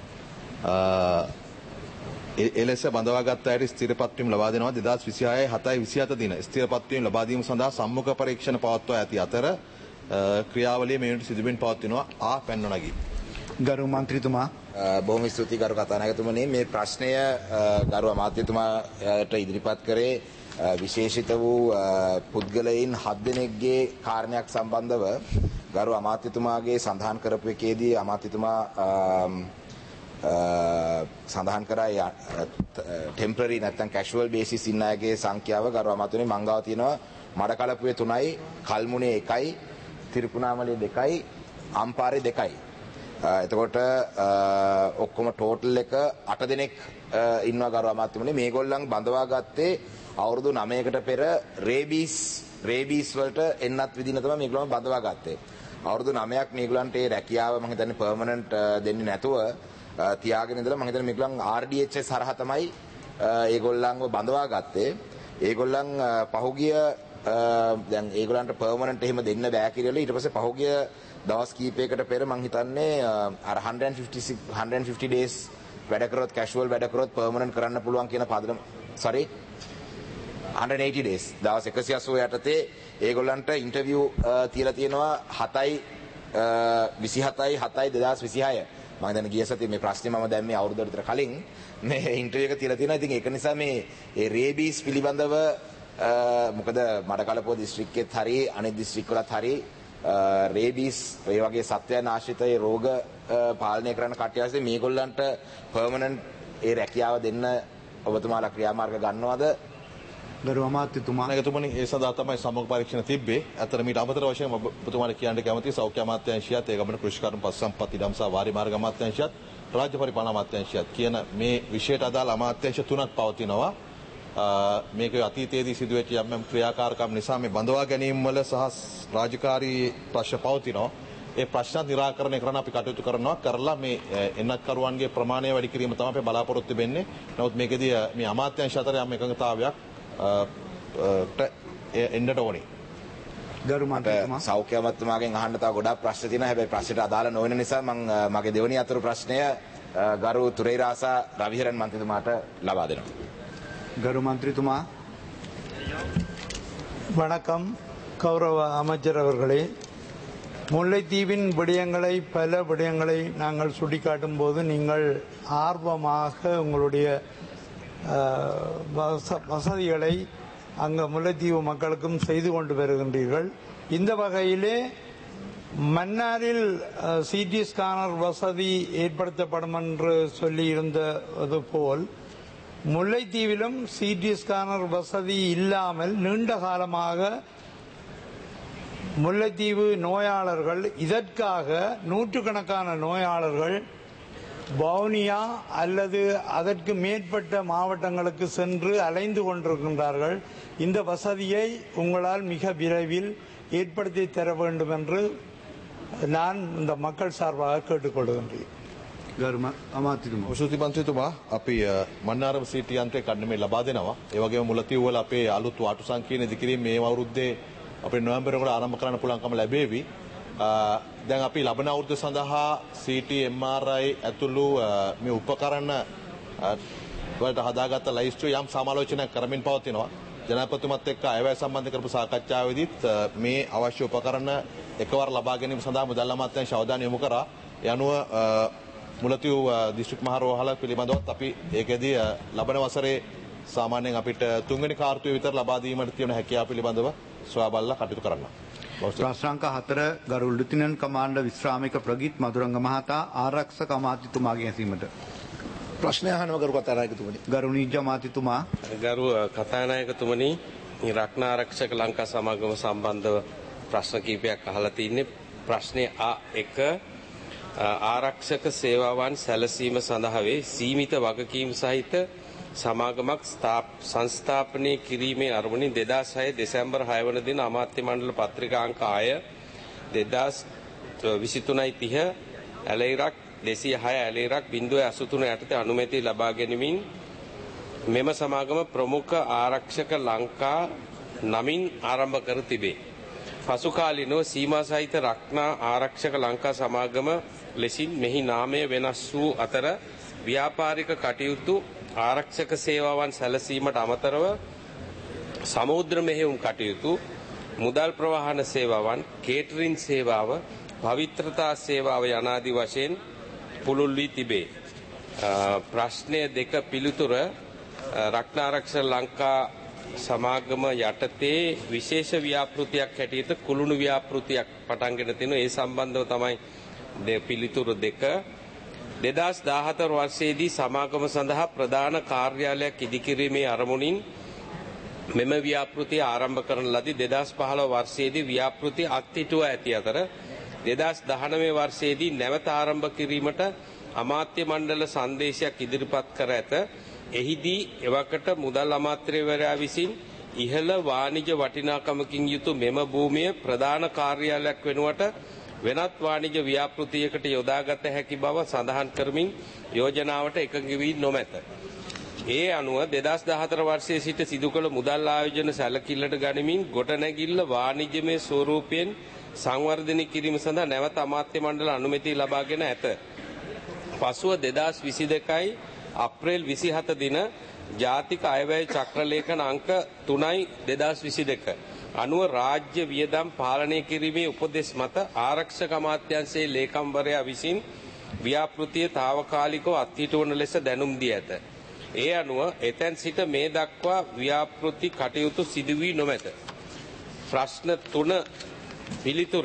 එලෙස බඳවාගත් අයට ස්ථිරපත්වීම් ලබා දෙනවා. දෙදහස් විසිහය හතයි විසිහත දින ස්ථිරපත්වීම් ලබා දීම සඳහා සම්මුඛ පරීක්ෂණ පවත්වා ඇති අතර ක්‍රියාවලිය මෙවැනි සිදුවෙන් පවත්වනවා. ආ පැන්න නගී. ගරු මන්ත්‍රීතුමා බොහොම ස්තුතියි ගරු කතානායකතුමනි. මේ ප්‍රශ්නය ගරු අමාත්‍යතුමාට ඉදිරිපත් කරේ විශේෂිත වූ පුද්ගලයන් හත් දෙනෙක්ගේ කාරණයක් සම්බන්ධව ගරු අමාත්‍යතුමාගේ සඳහන් කරපු එකේදී අමාත්‍යතුමා සඳහන් කරා ටෙම්පරරි නැත්නම් කැෂුවල් බේසිස් ඉන්න අයගේ සංඛ්‍යාව ගරු අමාත්‍යතුමනි මං ගාව තියෙනවා මඩකලපුවේ තුනයි, කල්මුණේ එකයි, තිරිකුණාමලයේ දෙකයි, අම්පාරේ දෙකයි. එතකොට ඔක්කොම ටෝටල් එක අට දෙනෙක් ඉන්නවා ගරු අමාත්‍යතුමනි. මේගොල්ලන් බඳවා ගත්තේ අවුරුදු නවයකට පෙර රේබීස් රේබීස් වලට එන්නත් විදින තමයි මේගොල්ලන් බඳවා ගත්තේ. අවුරුදු නවයක් මේගොල්ලන්ට ඒ රැකියාව මම හිතන්නේ පර්මනන්ට් දෙන්නේ නැතුව තියාගෙන ඉඳලා මම හිතන්නේ මේගොල්ලන් ආර් ඩී එච් එස් හරහා තමයි ඒගොල්ලන්ව බඳවා ගත්තේ. ඒගොල්ලන් පහුගිය දැන් ඒගොල්ලන්ට පර්මනන්ට් එහෙම දෙන්න බෑ කියලා ඊට පස්සේ පහුගිය දවස් කීපයකට පෙර මම හිතන්නේ අර one fifty days වැඩ කරොත් කැෂුවල් වැඩ කරොත් පර්මනන්ට් කරන්න පුළුවන් කියන පදනම sorry one eighty days දවස් එකසිය අසූ යටතේ ඒගොල්ලන්ට ඉන්ටර්විව් තියලා තියෙනවා හතයි විසිහතයි හතයි දෙදහස් විසිහය. මම දැන් ගිය සතියේ මේ ප්‍රශ්නේ මම දැන් මේ අවුරුද්දකට විතර කලින් මේ ඉන්ටර්විව් එක තියලා තියෙනවා. ඉතින් ඒක නිසා මේ ඒ රේබීස් පිළිබඳව මොකද මඩකලපුව දිස්ත්‍රික්කෙත් හරි අනෙක් දිස්ත්‍රික්කවලත් හරි රේබීස් ඒ වගේ සත්වයන් ආශ්‍රිත රෝග පාලනය කරන්න කටයුතු මේගොල්ලන්ට පර්මනන්ට් ඒ රැකියාව දෙන්න ඔබතුමාලා ක්‍රියාමාර්ග ගන්නවද? ගරු අමාත්‍යතුමා නැගතුමනි ඒ සඳහා තමයි සම්මුඛ පරීක්ෂණ තිබ්බේ. අතර මීට අමතර වශයෙන් ඔබතුමාට කියන්න කැමති සෞඛ්‍ය අමාත්‍යාංශයත් ඒගමන කෘෂිකර්ම පස්සම්පත් ඉඩම් සහ වාරි මාර්ග අමාත්‍යාංශයත් රාජ්‍ය පරිපාලන අමාත්‍යාංශයත් කියන මේ විෂයට අදාළ අමාත්‍යාංශ තුනක් පවතිනවා. මේක අතීතයේදී සිදුවෙච්ච යම් යම් ක්‍රියාකාරකම් නිසා මේ බඳවා ගැනීම වල සහ රාජකාරී ප්‍රශ්න පවතිනවා. ඒ ප්‍රශ්න නිරාකරණය කරන්න අපි කටයුතු කරනවා. කරලා මේ එන්නත්කරුවන්ගේ ප්‍රමාණය වැඩි කිරීම තමයි අපි බලාපොරොත්තු වෙන්නේ. නමුත් මේකෙදී මේ අමාත්‍යාංශ අතර යම් එකඟතාවයක් එන්නට ඕනේ. ගරු මන්ත්‍රීතුමා සෞඛ්‍ය අමාත්‍යතුමාගෙන් අහන්න තව ගොඩාක් ප්‍රශ්න තියෙනවා. හැබැයි ප්‍රශ්නට අදාළ නොවන නිසා මම මගේ දෙවෙනි අතුරු ප්‍රශ්නය ගරු තුරේරාසා රවිහරන් මන්ත්‍රීතුමාට ලබා දෙනවා. ගරු மந்திரிතුமா வணக்கம் கௌரவ அமைச்சர் அவர்களே, முல்லைத்தீவின் விடயங்களை பல விடயங்களை நாங்கள் சுட்டிக்காட்டும் போது நீங்கள் ஆர்வமாக உங்களுடைய வசதிகளை அங்கே முல்லைத்தீவு மக்களுக்கும் செய்து கொண்டு வருகின்றீர்கள். இந்த வகையிலே மன்னாரில் சிடி ஸ்கேனர் வசதி ஏற்படுத்தப்படும் என்று சொல்லியிருந்தது போல் முல்லைத்தீவிலும் சிடி ஸ்கேனர் வசதி இல்லாமல் நீண்ட காலமாக முல்லைத்தீவு நோயாளர்கள் இதற்காக நூற்றுக்கணக்கான நோயாளர்கள் வவுனியா அல்லது அதற்கு மேற்பட்ட மாவட்டங்களுக்கு சென்று அலைந்து கொண்டிருக்கின்றார்கள். இந்த வசதியை உங்களால் மிக விரைவில் ஏற்படுத்தி தர வேண்டும் என்று நான் இந்த மக்கள் சார்பாக கேட்டுக்கொள்கின்றேன். ඔසුති මන්ත්‍රීතුමා අපි මන්නාරම සීටි යන්ත්‍රය කඩනමේ ලබා දෙනවා. ඒ වගේම මුලතිව් වල අපේ අලුත් වාටු සංකීර්ණ ඉදිකිරීම මේ අවුරුද්දේ අපේ නොවැම්බර් වල ආරම්භ කරන්න පුළුවන්කම ලැබෙවි. දැන් අපි ලබන අවුරුද්ද සඳහා සීටි එම් ආර් අයි ඇතුළු මේ උපකරණ වලට හදාගත්ත ලයිස්තුව යම් සමාලෝචනයක් කරමින් පවතිනවා. ජනාධිපතිතුමත් එක්ක අයවැය සම්බන්ධ කරපු සාකච්ඡාවේදීත් මේ අවශ්‍ය උපකරණ එකවර ලබා ගැනීම සඳහා මුදල් අමාත්‍යාංශය අවධානය යොමු කරා. ඒ අනුව මුලතිව් දිස්ත්‍රික් මහා රෝහල පිළිබඳවත් අපි ඒකෙදී ලබන වසරේ සාමාන්‍යයෙන් අපිට තුන්වෙනි කාර්තුවේ විතර ලබා දීමට තියෙන හැකියාව පිළිබඳව සොයා බලලා කටයුතු කරන්න. ප්‍රශ්නාංක හතර ගරු ලුතිනන්ට් කමාන්ඩර් විශ්‍රාමික ප්‍රගීත් මදුරංග මහතා ආරක්ෂක අමාත්‍යතුමාගේ ඇසීමට. ප්‍රශ්නය අහනව ගරු කතානායකතුමනි. ගරු නීජ අමාත්‍යතුමා. ගරු කතානායකතුමනි රක්ෂා ආරක්ෂක ලංකා සමාගම සම්බන්ධව ප්‍රශ්න කීපයක් අහලා තින්නේ. ප්‍රශ්නය අ එක ආරක්ෂක සේවාවන් සැලසීම සඳහා වේ සීමිත වගකීම් සහිත සමාගමක් සංස්ථාපනය කිරීමේ අරමුණින් දෙදාස් හය දෙසැම්බර් හය වන දින අමාත්‍ය මණ්ඩල පත්‍රිකාංක ආය දෙදාස් විසිතුනයි තිහ ඇලයිරක් දෙසිය හය ඇලයිරක් බිංදුව අසූතුන යටතේ අනුමැතිය ලබා ගැනීමෙන් මෙම සමාගම ප්‍රමුඛ ආරක්ෂක ලංකා නමින් ආරම්භ කර තිබේ. පසු කාලිනව සීමා සහිත රක්ෂා ආරක්ෂක ලංකා සමාගම ලෙසින් මෙහි නාමය වෙනස් වූ අතර ව්‍යාපාරික කටයුතු ආරක්ෂක සේවාවන් සැලසීමට අමතරව සමුද්‍ර මෙහෙයුම් කටයුතු මුදල් ප්‍රවාහන සේවාවන් කේටරින් සේවාව පවිත්‍රතා සේවාව යනාදී වශයෙන් පුළුල් වී තිබේ. ප්‍රශ්නය දෙක පිළිතුර රක්ෂා ආරක්ෂක ලංකා සමාගම යටතේ විශේෂ ව්‍යාපෘතියක් හැටියට කුළුණු ව්‍යාපෘතියක් පටන්ගෙන තිනවා. ඒ සම්බන්ධව තමයි පිළිතුරු දෙක. දෙදාස් දාහතර වර්ෂයේදී සමාගම සඳහා ප්‍රධාන කාර්යාලයක් ඉදිකිරීමේ අරමුණින් මෙම ව්‍යාපෘතිය ආරම්භ කරන ලදී. දෙදාස් පහළොව වර්ෂයේදී ව්‍යාපෘතිය අත්හිටුවා ඇති අතර දෙදාස් දහනවය වර්ෂයේදී නැවත ආරම්භ කිරීමට අමාත්‍ය මණ්ඩල සංදේශයක් ඉදිරිපත් කර ඇත. එහිදී එවකට මුදල් අමාත්‍යවරයා විසින් ඉහළ වාණිජ වටිනාකමකින් යුතු මෙම භූමිය ප්‍රධාන කාර්යාලයක් වෙනුවට වෙනත් වාණිජ ව්‍යාපෘතියකට යොදාගත හැකි බව සඳහන් කරමින් යෝජනාවට එකඟ වී නොමැත. ඒ අනුව දෙදාස් දහතර වර්ෂයේ සිට සිදු කළ මුදල් ආයෝජන සැලකිල්ලට ගනිමින් ගොඩනැගිල්ල වාණිජමය ස්වරූපයෙන් සංවර්ධනය කිරීම සඳහා නැවත අමාත්‍ය මණ්ඩල අනුමැතිය ලබාගෙන ඇත. පසුව දෙදාස් විසි දෙකයි අප්‍රේල් විසිහත දින ජාතික අයවැය චක්‍රලේඛන අංක තුනයි දෙදාස් විසි දෙක අනුව රාජ්‍ය වියදම් පාලනය කිරීමේ උපදෙස් මත ආරක්ෂක අමාත්‍යාංශයේ ලේකම්වරයා විසින් ව්‍යාපෘතිය తాවකාලිකව අත්හිටුවන ලෙස දැනුම් දී ඇත. ඒ අනුව එතෙන් සිට මේ දක්වා ව්‍යාපෘති කටයුතු සිදු වී නොමැත. ප්‍රශ්න තුන පිළිතුර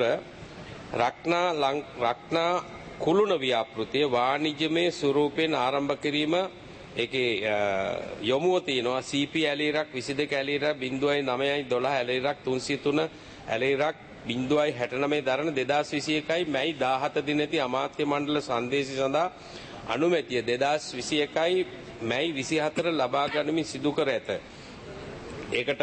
රක්නා රක්නා කුළුණ ව්‍යාපෘතිය වාණිජමය ස්වරූපයෙන් ආරම්භ කිරීම ඒකේ යොමුව තියෙනවා සී පී ඇලීරක් විසි දෙක ඇලීරක් බිංදුවයි නවයයි දොළහ ඇලීරක් තුන්සිය තුන ඇලීරක් බිංදුවයි හැටනවය දරන දෙදාස් විසි එකයි මැයි දාහත දිනදී අමාත්‍ය මණ්ඩල සංදේශය සඳහා අනුමැතිය දෙදාස් විසි එකයි මැයි විසිහතර ලබා ගනිමින් සිදු කර ඇත. ඒකට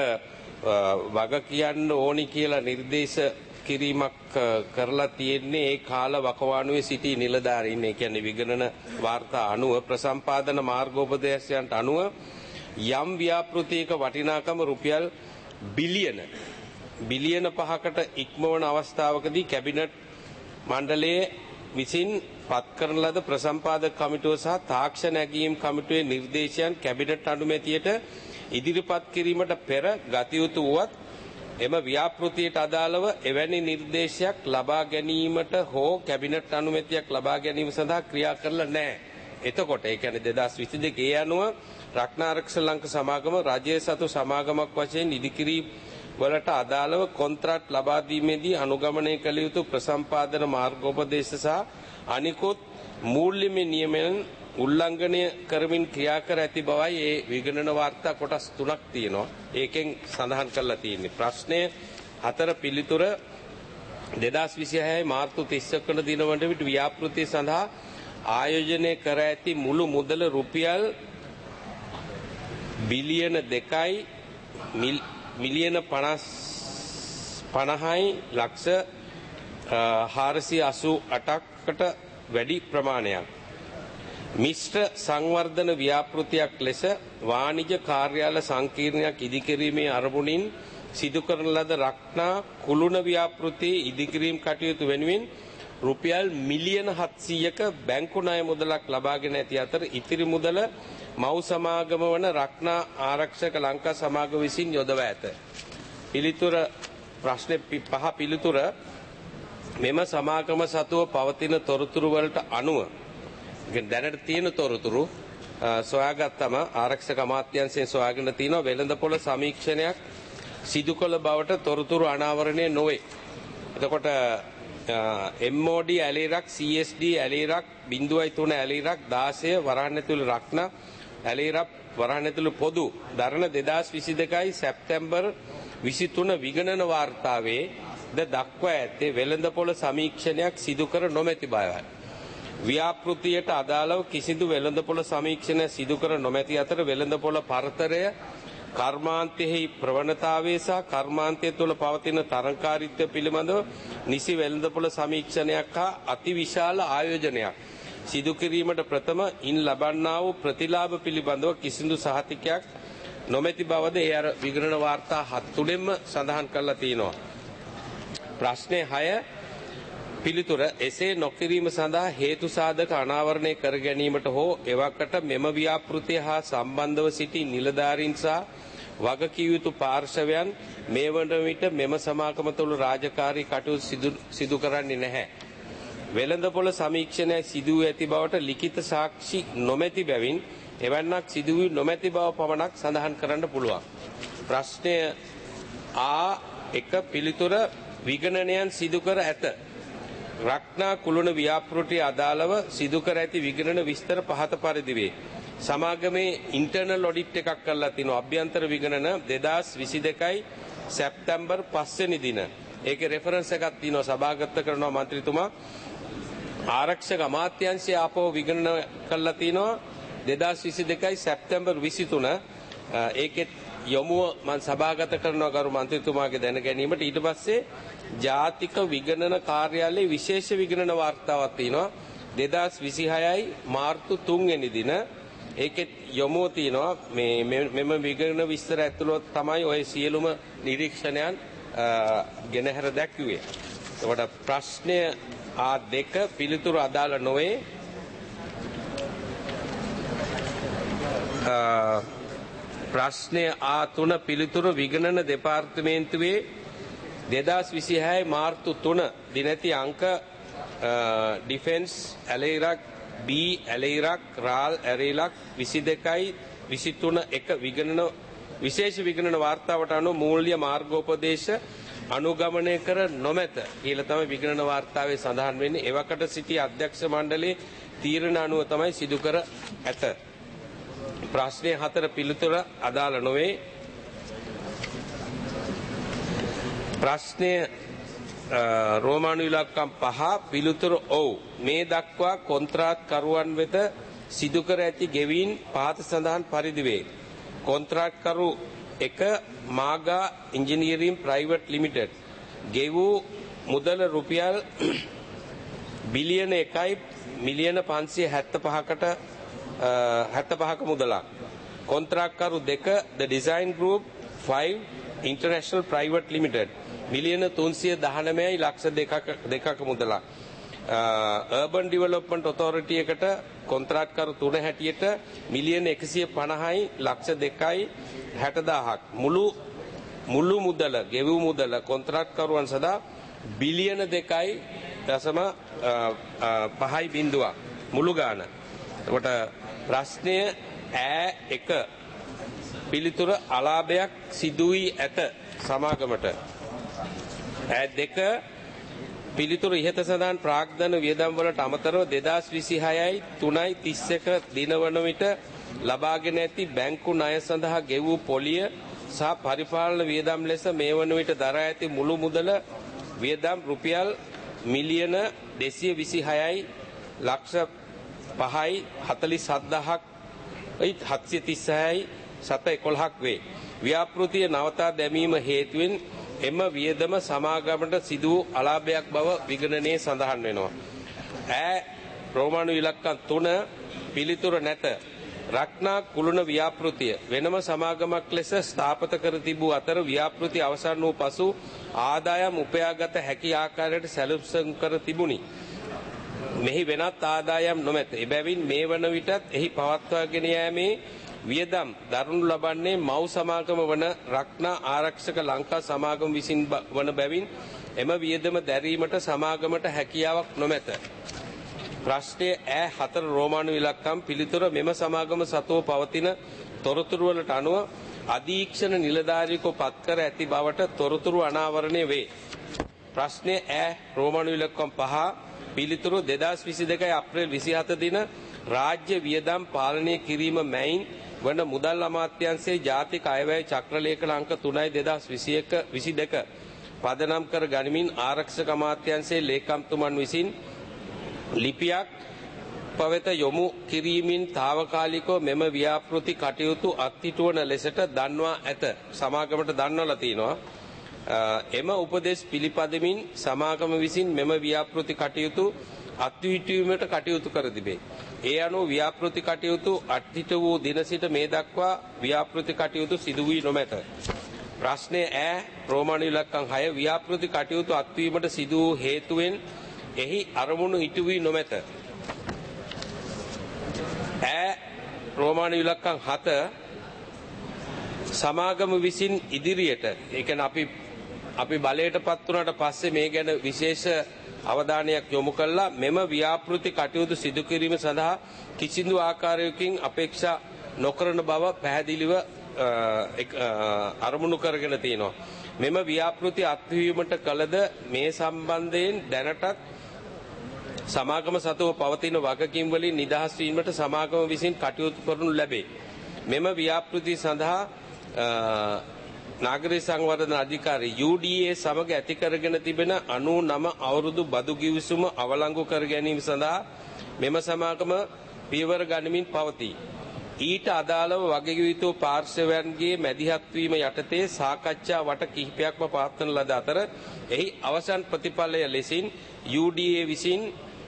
වග කියන්න ඕනි කියලා නිර්දේශ කිරීමක් කරලා තියෙන්නේ ඒ කාල වකවානුවේ සිටි නිලධාරීන්. ඒ කියන්නේ විගණන වාර්තා අනුව ප්‍රසම්පාදන මාර්ගෝපදේශයන්ට අනුව යම් ව්‍යාපෘතියක වටිනාකම රුපියල් බිලියන බිලියන පහකට ඉක්මවන අවස්ථාවකදී කැබිනට් මණ්ඩලයේ විසින් පත් කරන ලද ප්‍රසම්පාදක කමිටුව සහ තාක්ෂණ ඇගීම් කමිටුවේ නිර්දේශයන් කැබිනට් අනුමැතියට ඉදිරිපත් කිරීමට පෙර ගත යුතු වුවත් එම ව්‍යාපෘතියට අදාළව එවැනි නිර්දේශයක් ලබා ගැනීමට හෝ කැබිනට් අනුමැතියක් ලබා ගැනීම සඳහා ක්‍රියා කරලා නැහැ. එතකොට ඒ කියන්නේ දෙදාස් විසි දෙක ඒ අනුව රක්ෂා ආරක්ෂක ලංකා සමාගම රජයේ සතු සමාගමක් වශයෙන් ඉදිකිරීම වලට අදාළව කොන්ත්‍රාට් ලබා දීමේදී අනුගමනය කළ යුතු ප්‍රසම්පාදන මාර්ගෝපදේශ සහ අනිකුත් මූල්‍යමය නියමයන් උල්ලංඝනය කරමින් ක්‍රියා කර ඇති බවයි ඒ විගණන වාර්තා කොටස් තුනක් තියෙනවා. ඒකෙන් සඳහන් කරලා තියෙන්නේ. ප්‍රශ්නය හතර පිළිතුර දෙදාස් විසිහයයි මාර්තු තිස්සක වන දින වන විට ව්‍යාපෘතිය සඳහා ආයෝජනය කර ඇති මුළු මුදල රුපියල් බිලියන දෙකයි මිලියන පනහයි ලක්ෂ හාරසිය අසූ අටකට වැඩි ප්‍රමාණයක්. මිශ්‍ර සංවර්ධන ව්‍යාපෘතියක් ලෙස වාණිජ කාර්යාල සංකීර්ණයක් ඉදිකිරීමේ අරමුණින් සිදු කරන ලද රක්නා කුළුණ ව්‍යාපෘතියේ ඉදිකිරීම් කටයුතු වෙනුවෙන් රුපියල් මිලියන හත්සීයක බැංකු ණය මුදලක් ලබාගෙන ඇති අතර ඉතිරි මුදල මව් සමාගම වන රක්නා ආරක්ෂක ලංකා සමාගම විසින් යොදවා ඇත. පිළිතුර ප්‍රශ්න පහ පිළිතුර මෙම සමාගම සතුව පවතින තොරතුරු වලට අනුව දැනට තියෙන තොරතුරු සොයාගත්තම ආරක්ෂක අමාත්‍යාංශයෙන් සොයාගෙන තියෙනවා වෙළඳපොළ සමීක්ෂණයක් සිදු කළ බවට තොරතුරු අනාවරණය නොවේ. එතකොට එම් ඕ ඩී ඇලේරක් සී එස් ඩී ඇලේරක් ज़ीरो दो ඇලේරක් දාසය වරහන් ඇතුළු රක්න ඇලේරක් වරහන් ඇතුළු පොදු දරණ දෙදාස් විසි දෙකයි සැප්තැම්බර් විසිතුන විගණන වාර්තාවේ ද දක්වා ඇත්තේ වෙළඳපොළ සමීක්ෂණයක් සිදු කර නොමැති බවයි. ව්‍යාපෘතියට අදාළව කිසිදු වෙළඳපොළ සමීක්ෂණ සිදු කර නොමැති අතර වෙළඳපොළ පරතරය කර්මාන්තයෙහි ප්‍රවණතාවය සහ කර්මාන්තය තුළ පවතින තරංකාරීත්වය පිළිබඳව නිසි වෙළඳපොළ සමීක්ෂණයක් හා අතිවිශාල ආයෝජනයක් සිදු කිරීමට ප්‍රථම ඉන් ලබන්නා වූ ප්‍රතිලාභ පිළිබඳව කිසිදු සහතිකයක් නොමැති බවද ඒ අර විගණන වාර්තා හත් තුනෙන්ම සඳහන් කරලා තියෙනවා. ප්‍රශ්නය හය පිළිතුර එසේ නොකිරීම සඳහා හේතු සාධක අනාවරණය කර ගැනීමට හෝ එවකට මෙම ව්‍යාපෘතිය හා සම්බන්ධව සිටි නිලධාරීන් සහ වගකිව යුතු පාර්ශවයන් මේ වන විට මෙම සමාගම තුළ රාජකාරී කටයුතු සිදු, සිදු කරන්නේ නැහැ. වෙළඳපොළ සමීක්ෂණය සිදු වී ඇති බවට ලිඛිත සාක්ෂි නොමැති බැවින් එවන්නක් සිදු වී නොමැති බව පමණක් සඳහන් කරන්න පුළුවන්. ප්‍රශ්නය ආ එක පිළිතුර විගණනයන් සිදු කර ඇත. රක්නා කුළුණ ව්‍යාපෘතිය අදාළව සිදු කර ඇති විගණන විස්තර පහත පරිදි වේ. සමාගමේ ඉන්ටර්නල් ඔඩිට් එකක් කරලා තිනවා අභ්‍යන්තර විගණන දෙදාස් විසි දෙකයි සැප්තැම්බර් පහ වෙනි දින. ඒකේ රෙෆරන්ස් එකක් තියෙනවා සභාගත කරනවා මන්ත්‍රීතුමා. ආරක්ෂක අමාත්‍යාංශය ආපහු විගණන කරලා තිනවා දෙදාස් විසි දෙකයි සැප්තැම්බර් විසිතුන. ඒකෙත් යොමුව මම සභාගත කරනවා ගරු මන්ත්‍රීතුමාගේ දැන ගැනීමට. ඊට පස්සේ ජාතික විගණන කාර්යාලයේ විශේෂ විගණන වාර්තාවක් තියෙනවා දෙදාස් විසිහයයි මාර්තු තුන් වෙනි දින. ඒකෙත් යොමුව තියෙනවා මේ මෙම විගණන විස්තර ඇතුළත තමයි ඔය සියලුම නිරීක්ෂණයන් ගෙනහැර දැක්ුවේ. ඒකට ප්‍රශ්නය ආ දෙක පිළිතුරු අදාළ නොවේ. ප්‍රශ්නය ආ තුන පිළිතුරු විගණන දෙපාර්තමේන්තුවේ දෙදාස් විසිහය මාර්තු තුන දිනැති අංක ඩිෆෙන්ස් ඇලේරක් බී ඇලේරක් රාල් ඇරේලක් විසි දෙකයි විසිතුන එක විගණන විශේෂ විගණන වාර්තාවට අනුව මූල්‍ය මාර්ගෝපදේශ අනුගමනය කර නොමැත කියලා තමයි විගණන වාර්තාවේ සඳහන් වෙන්නේ. එවකට සිටි අධ්‍යක්ෂ මණ්ඩලයේ තීරණ අනුව තමයි සිදු කර ඇත. ප්‍රශ්නය හතර පිළිතුර අදාළ නොවේ. ප්‍රශ්නය රෝමානු ඉලක්කම් පහ පිළිතුර ඔව්. මේ දක්වා කොන්ත්‍රාත්කරුවන් වෙත සිදු කර ඇති ගෙවීම් පහත සඳහන් පරිදි වේ. කොන්ත්‍රාත්කරු එක මාගා ඉංජිනීරින් ප්‍රයිවට් ලිමිටඩ් ගෙවූ මුදල රුපියල් බිලියන එකයි මිලියන පන්සිය හැත්ත පහකට හැත්ත පහක මුදලක්. කොන්ත්‍රාත්කරු දෙක the design group five international private limited මිලියන තුන්සිය දහනවයයි ලක්ෂ දෙකක දෙකක මුදලක්. අර්බන් ඩිවෙලොප්මන්ට් ඔතොරිටි එකට කොන්ත්‍රාත්කරු තුන හැටියට මිලියන එකසිය පනහයි ලක්ෂ දෙකයි හැටදාහක්. මුළු මුළු මුදල ගෙවූ මුදල කොන්ත්‍රාත්කරුවන් සදා බිලියන දෙකයි දශම පහයි බිඳුවක් මුළු ගාන. එතකොට ප්‍රශ්නය ඈ එක පිළිතුර අලාභයක් සිදු වී ඇත සමාගමට. ඈ දෙක පිළිතුර ඉහත සඳහන් ප්‍රාග්ධන වියදම් වලට අමතරව දෙදාස් විසිහයයි තුනයි තිස් එක දින වන විට ලබාගෙන ඇති බැංකු ණය සඳහා ගෙවූ පොලිය සහ පරිපාලන වියදම් ලෙස මේ වන විට දරා ඇති මුළු මුදල වියදම් රුපියල් මිලියන දෙසිය විසිහයයි ලක්ෂ පහයි හතලිස් හත්දහක් හත්සිය තිස්හයයි සත එකොළහක් වේ. ව්‍යාපෘතිය නවතා දැමීම හේතුවෙන් එම වියදම සමාගමට සිදු වූ අලාභයක් බව විගණනයේ සඳහන් වෙනවා. ඈ රෝමානු ඉලක්කම් තුන පිළිතුර නැත. රක්නා කුළුණ ව්‍යාපෘතිය වෙනම සමාගමක් ලෙස ස්ථාපිත කර තිබූ අතර ව්‍යාපෘතිය අවසන් වූ පසු ආදායම් උපයාගත හැකි ආකාරයට සැලසුම් කර තිබුණි. මෙහි වෙනත් ආදායම් නොමැත. එබැවින් මේ වන විටත් එහි පවත්වාගෙන යෑමේ වියදම් දරනු ලබන්නේ මව් සමාගම වන රක්නා ආරක්ෂක ලංකා සමාගම විසින් වන බැවින් එම වියදම දැරීමට සමාගමට හැකියාවක් නොමැත. ප්‍රශ්නය ඈ හතර රෝමානු ඉලක්කම් පිළිතුර මෙම සමාගම සතුව පවතින තොරතුරු වලට අනුව අධීක්ෂණ නිලධාරියෙකු පත් කර ඇති බවට තොරතුරු අනාවරණය වේ. ප්‍රශ්නය ඈ රෝමානු ඉලක්කම් පහ පිළිතුරු දෙදහස් විසි දෙකයි අප්‍රේල් විසිහත දින රාජ්‍ය වියදම් පාලනය කිරීම මැයින් වන මුදල් අමාත්‍යංශයේ ජාතික අයවැය චක්‍රලේඛන අංක තුනයි දෙදහස් විසි දෙක පදනම් කර ගනිමින් ආරක්ෂක අමාත්‍යංශයේ ලේකම්තුමන් විසින් ලිපියක් පවෙත යොමු කිරීමෙන් తాවකාලිකව මෙම ව්‍යාපෘති කටයුතු අත්හිටුවන ලෙසට දන්වා ඇත. සමාගමට දන්වලා තිනවා. එම උපදෙස් පිළිපදමින් සමාගම විසින් මෙම ව්‍යාපෘති කටයුතු අත්හිටුවීමට කටයුතු කර තිබේ. ඒ අනුව ව්‍යාපෘති කටයුතු අත්හිට වූ දින සිට මේ දක්වා ව්‍යාපෘති කටයුතු සිදු වී නොමැත. ප්‍රශ්නය ඈ රෝමානු ඉලක්කම් හය ව්‍යාපෘති කටයුතු අත්වීමට සිදු වූ හේතුවෙන් එහි අරමුණු ඉටු වී නොමැත. ඈ රෝමානු ඉලක්කම් හත සමාගම විසින් ඉදිරියට ඒ කියන්නේ අපි අපි බලයට පත් වුණාට පස්සේ මේ ගැන විශේෂ අවධානයක් යොමු කළා. මෙම ව්‍යාපෘති කටයුතු සිදු කිරීම සඳහා කිසිදු ආකාරයකින් අපේක්ෂා නොකරන බව පැහැදිලිව අරමුණු කරගෙන තියෙනවා. මෙම ව්‍යාපෘති අත්වීමට කලද මේ සම්බන්ධයෙන් දැනටත් සමාගම සතුව පවතින වගකීම් වලින් නිදහස් වීමට සමාගම විසින් කටයුතු කරනු ලැබේ. මෙම ව්‍යාපෘති සඳහා නාගරික සංවර්ධන අධිකාරී යූ ඩී ඒ සමග ඇති කරගෙන තිබෙන අනූනව අවුරුදු බදු ගිවිසුම අවලංගු කර ගැනීම සඳහා මෙම සමාගම පියවර ගනිමින් පවතී. ඊට අදාළව වගකිවයුතු පාර්ශවයන්ගේ මැදිහත් වීම යටතේ සාකච්ඡා වට කිහිපයක්ම පවත්වන ලද අතර එහි අවසන් ප්‍රතිඵලය ලෙසින් යූ ඩී ඒ විසින්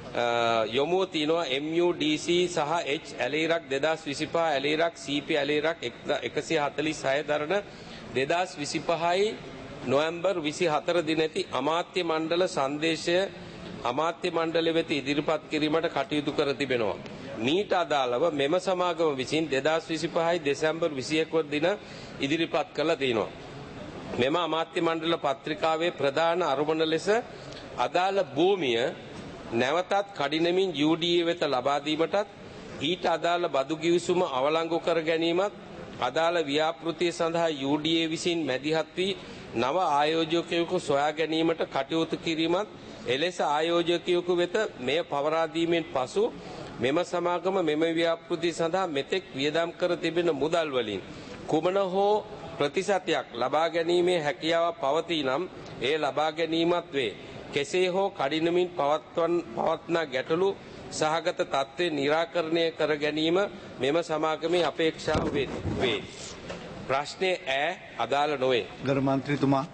යොමුව තිනවා එම් යූ ඩී සී සහ එච් ඇලේරක් දෙදහස් විසිපහ ඇලේරක් සී පී ඇලේරක් එකසිය හතළිස් හය දරන දෙදහස් විසිපහයි නොවැම්බර් විසිහතර දිනැති අමාත්‍ය මණ්ඩල සංදේශය අමාත්‍ය මණ්ඩලය වෙත ඉදිරිපත් කිරීමට කටයුතු කර තිබෙනවා. මීට අදාළව මෙම සමාගම විසින් දෙදහස් විසිපහයි දෙසැම්බර් විසිඑක වන දින ඉදිරිපත් කළා තියෙනවා. මෙම අමාත්‍ය මණ්ඩල පත්‍රිකාවේ ප්‍රධාන අරමුණ ලෙස අදාළ භූමිය නැවතත් කඩිනමින් යූ ඩී ඒ වෙත ලබා දීමටත් ඊට අදාළ බදු ගිවිසුම අවලංගු කර ගැනීමත් අදාළ ව්‍යාපෘතිය සඳහා යූ ඩී ඒ විසින් මැදිහත් වී නව ආයෝජකයෙකු සොයා ගැනීමට කටයුතු කිරීමත් එලෙස ආයෝජකයෙකු වෙත මෙය පවරා දීමෙන් පසු මෙම සමාගම මෙම ව්‍යාපෘතිය සඳහා මෙතෙක් වියදම් කර තිබෙන මුදල් වලින් කුමන හෝ ප්‍රතිශතයක් ලබා ගැනීමේ හැකියාව පවතී නම් එය ලබා ගැනීමත් වේ. කෙසේ හෝ කඩිනමින් පවත්වන පවත්නා ගැටලු සහගත තත්ත්වය निराකරණය කර ගැනීම මෙම සමාගමේ අපේක්ෂාව වේ. ප්‍රශ්නේ ඈ අදාළ නොවේ. ගරු මන්ත්‍රීතුමා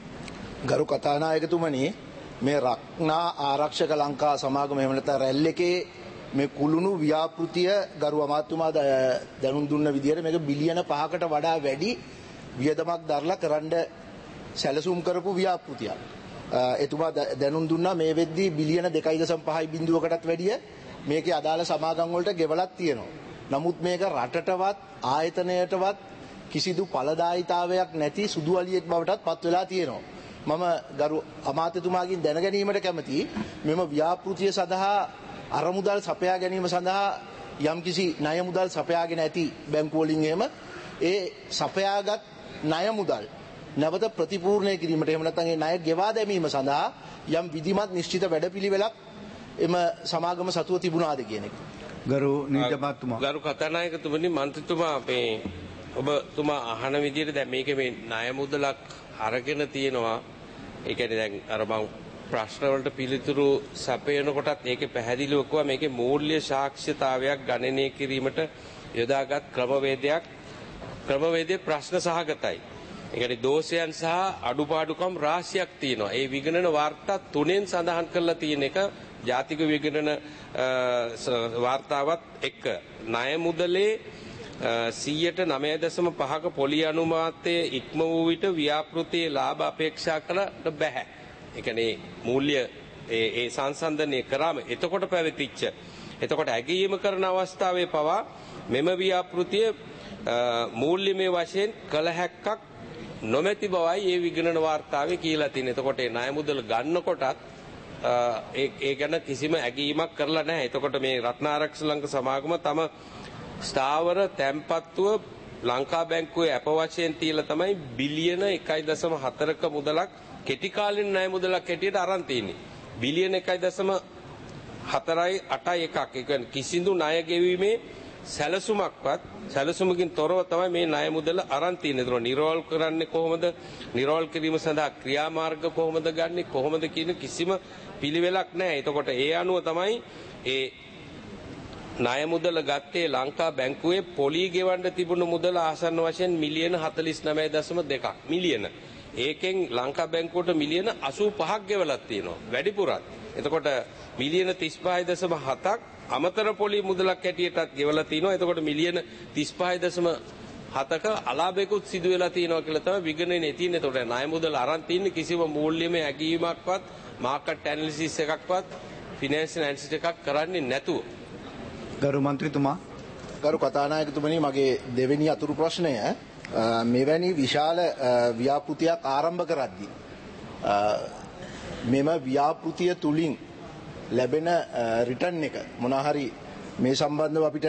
ගරු කතානායකතුමනි මේ රක්නා ආරක්ෂක ලංකා සමාගම එහෙම නැත්නම් රැල් එකේ මේ කුළුණු ව්‍යාපෘතිය ගරු අමාත්‍යතුමා දැනුම් දුන්න විදිහට මේක බිලියන පහකට වඩා වැඩි වියදමක් දරලා කරන්න සැලසුම් කරපු ව්‍යාපෘතියක්. එතුමා දැනුම් දුන්නා මේ වෙද්දී බිලියන දෙකයි දශම පහයි බිංදුවකටත් වැඩිය මේකේ අදාළ සමාගම් වලට ගෙවලක් තියෙනවා. නමුත් මේක රටටවත් ආයතනයටවත් කිසිදු ඵලදායීතාවයක් නැති සුදු අලියෙක් බවටත් පත් වෙලා තියෙනවා. මම ගරු අමාත්‍යතුමාගෙන් දැන ගැනීමට කැමතියි මෙම ව්‍යාපෘතිය සඳහා අරමුදල් සපයා ගැනීම සඳහා යම්කිසි ණය මුදල් සපයාගෙන ඇති බැංකු වලින් එහෙම ඒ සපයාගත් ණය මුදල් නැවත ප්‍රතිපූර්ණය කිරීමට එහෙම නැත්නම් ඒ ණය ගෙවා දැමීම සඳහා යම් විධිමත් නිශ්චිත වැඩපිළිවෙලක් එම සමාගම සතුව තිබුණාද කියන එක. ගරු නීතිමාත්තුමා ගරු කතානායකතුමනි මන්ත්‍රීතුමා අපේ ඔබතුමා අහන විදිහට දැන් මේකේ මේ ණය මුදලක් අරගෙන තියෙනවා. ඒ කියන්නේ දැන් අර මම ප්‍රශ්න වලට පිළිතුරු සපයනකොටත් ඒකේ පැහැදිලිව කිව්වා මේකේ මූල්‍ය සාක්ෂ්‍යතාවයක් ගණනය කිරීමට යොදාගත් ක්‍රමවේදයක් ක්‍රමවේදයේ ප්‍රශ්න සහගතයි. ඒ කියන්නේ දෝෂයන් සහ අඩුපාඩුකම් රාශියක් තියෙනවා. ඒ විගණන වාර්තා තුනෙන් සඳහන් කරලා තියෙන එක ජාතික විගණන වාර්තාවත් එක්ක ණය මුදලේ සියයට නවය දශම පහක පොලි අනුමාතයේ ඉක්ම වූ විට ව්‍යාපෘතියේ ලාභ අපේක්ෂා කළට බෑ. ඒ කියන්නේ මූල්‍ය ඒ ඒ සංසන්දනය කරාම එතකොට පැවතිච්ච එතකොට ඇගීම කරන අවස්ථාවේ පවා මෙම ව්‍යාපෘතිය මූල්‍යමය වශයෙන් කළ හැක්කක් නොමැති බවයි ඒ විගණන වාර්තාවේ කියලා තියෙන්නේ. එතකොට ඒ ණය මුදල ගන්නකොටත් ඒ ඒ ගැන කිසිම ඇගීමක් කරලා නැහැ. එතකොට මේ රත්නාරක්ෂ ලංක සමාගම තම ස්ථාවර තැන්පත්තුව ලංකා බැංකුවේ අප වශයෙන් තියලා තමයි බිලියන එකයි දශම හතරක මුදලක් කෙටි කාලින ණය මුදලක් හැටියට අරන් තියෙන්නේ. බිලියන එකයි දශම හතරයි අටයි එකක්. ඒ කියන්නේ කිසිදු ණය ගෙවීමේ සැලසුමක්වත් සැලසුමකින් තොරව තමයි මේ ණය මුදල අරන් තියෙන්නේ. ඒක නිරෝල් කරන්නේ කොහොමද? නිරෝල් කිරීම සඳහා ක්‍රියාමාර්ග කොහොමද ගන්නෙ? කොහොමද කියන කිසිම පිළිවෙලක් නැහැ. එතකොට ඒ අනුව තමයි ඒ ණය මුදල ගත්තේ ලංකා බැංකුවේ පොලී ගෙවන්න තිබුණු මුදල ආසන්න වශයෙන් මිලියන හතළිස් නවය දශම දෙකක් මිලියන. ඒකෙන් ලංකා බැංකුවට මිලියන අසූ පහක් ගෙවලක් තියෙනවා. වැඩිපුරත්. එතකොට මිලියන තිස් පහයි දශම හතක් අමතර පොලී මුදලක් හැටියටත් ගෙවලා තිනවා. එතකොට මිලියන තිස් පහයි දශම හතක අලාභයකුත් සිදු වෙලා තියෙනවා කියලා තමයි විගණනේ තියෙන්නේ. එතකොට ණය මුදල අරන් තින්නේ කිසිම මූල්‍යමය ඇගීමක්වත් මාකට් ඇනලිසිස් එකක්වත් ෆිනෑන්ෂල් ඇනලිසිස් එකක් කරන්නේ නැතුව. ගරු මන්ත්‍රීතුමා. ගරු කතානායකතුමනි, මගේ දෙවෙනි අතුරු ප්‍රශ්නය මෙවැනි විශාල ව්‍යාපෘතියක් ආරම්භ කරද්දී මෙම ව්‍යාපෘතිය තුලින් ලැබෙන රිටර්න් එක මොනවා හරි මේ සම්බන්ධව අපිට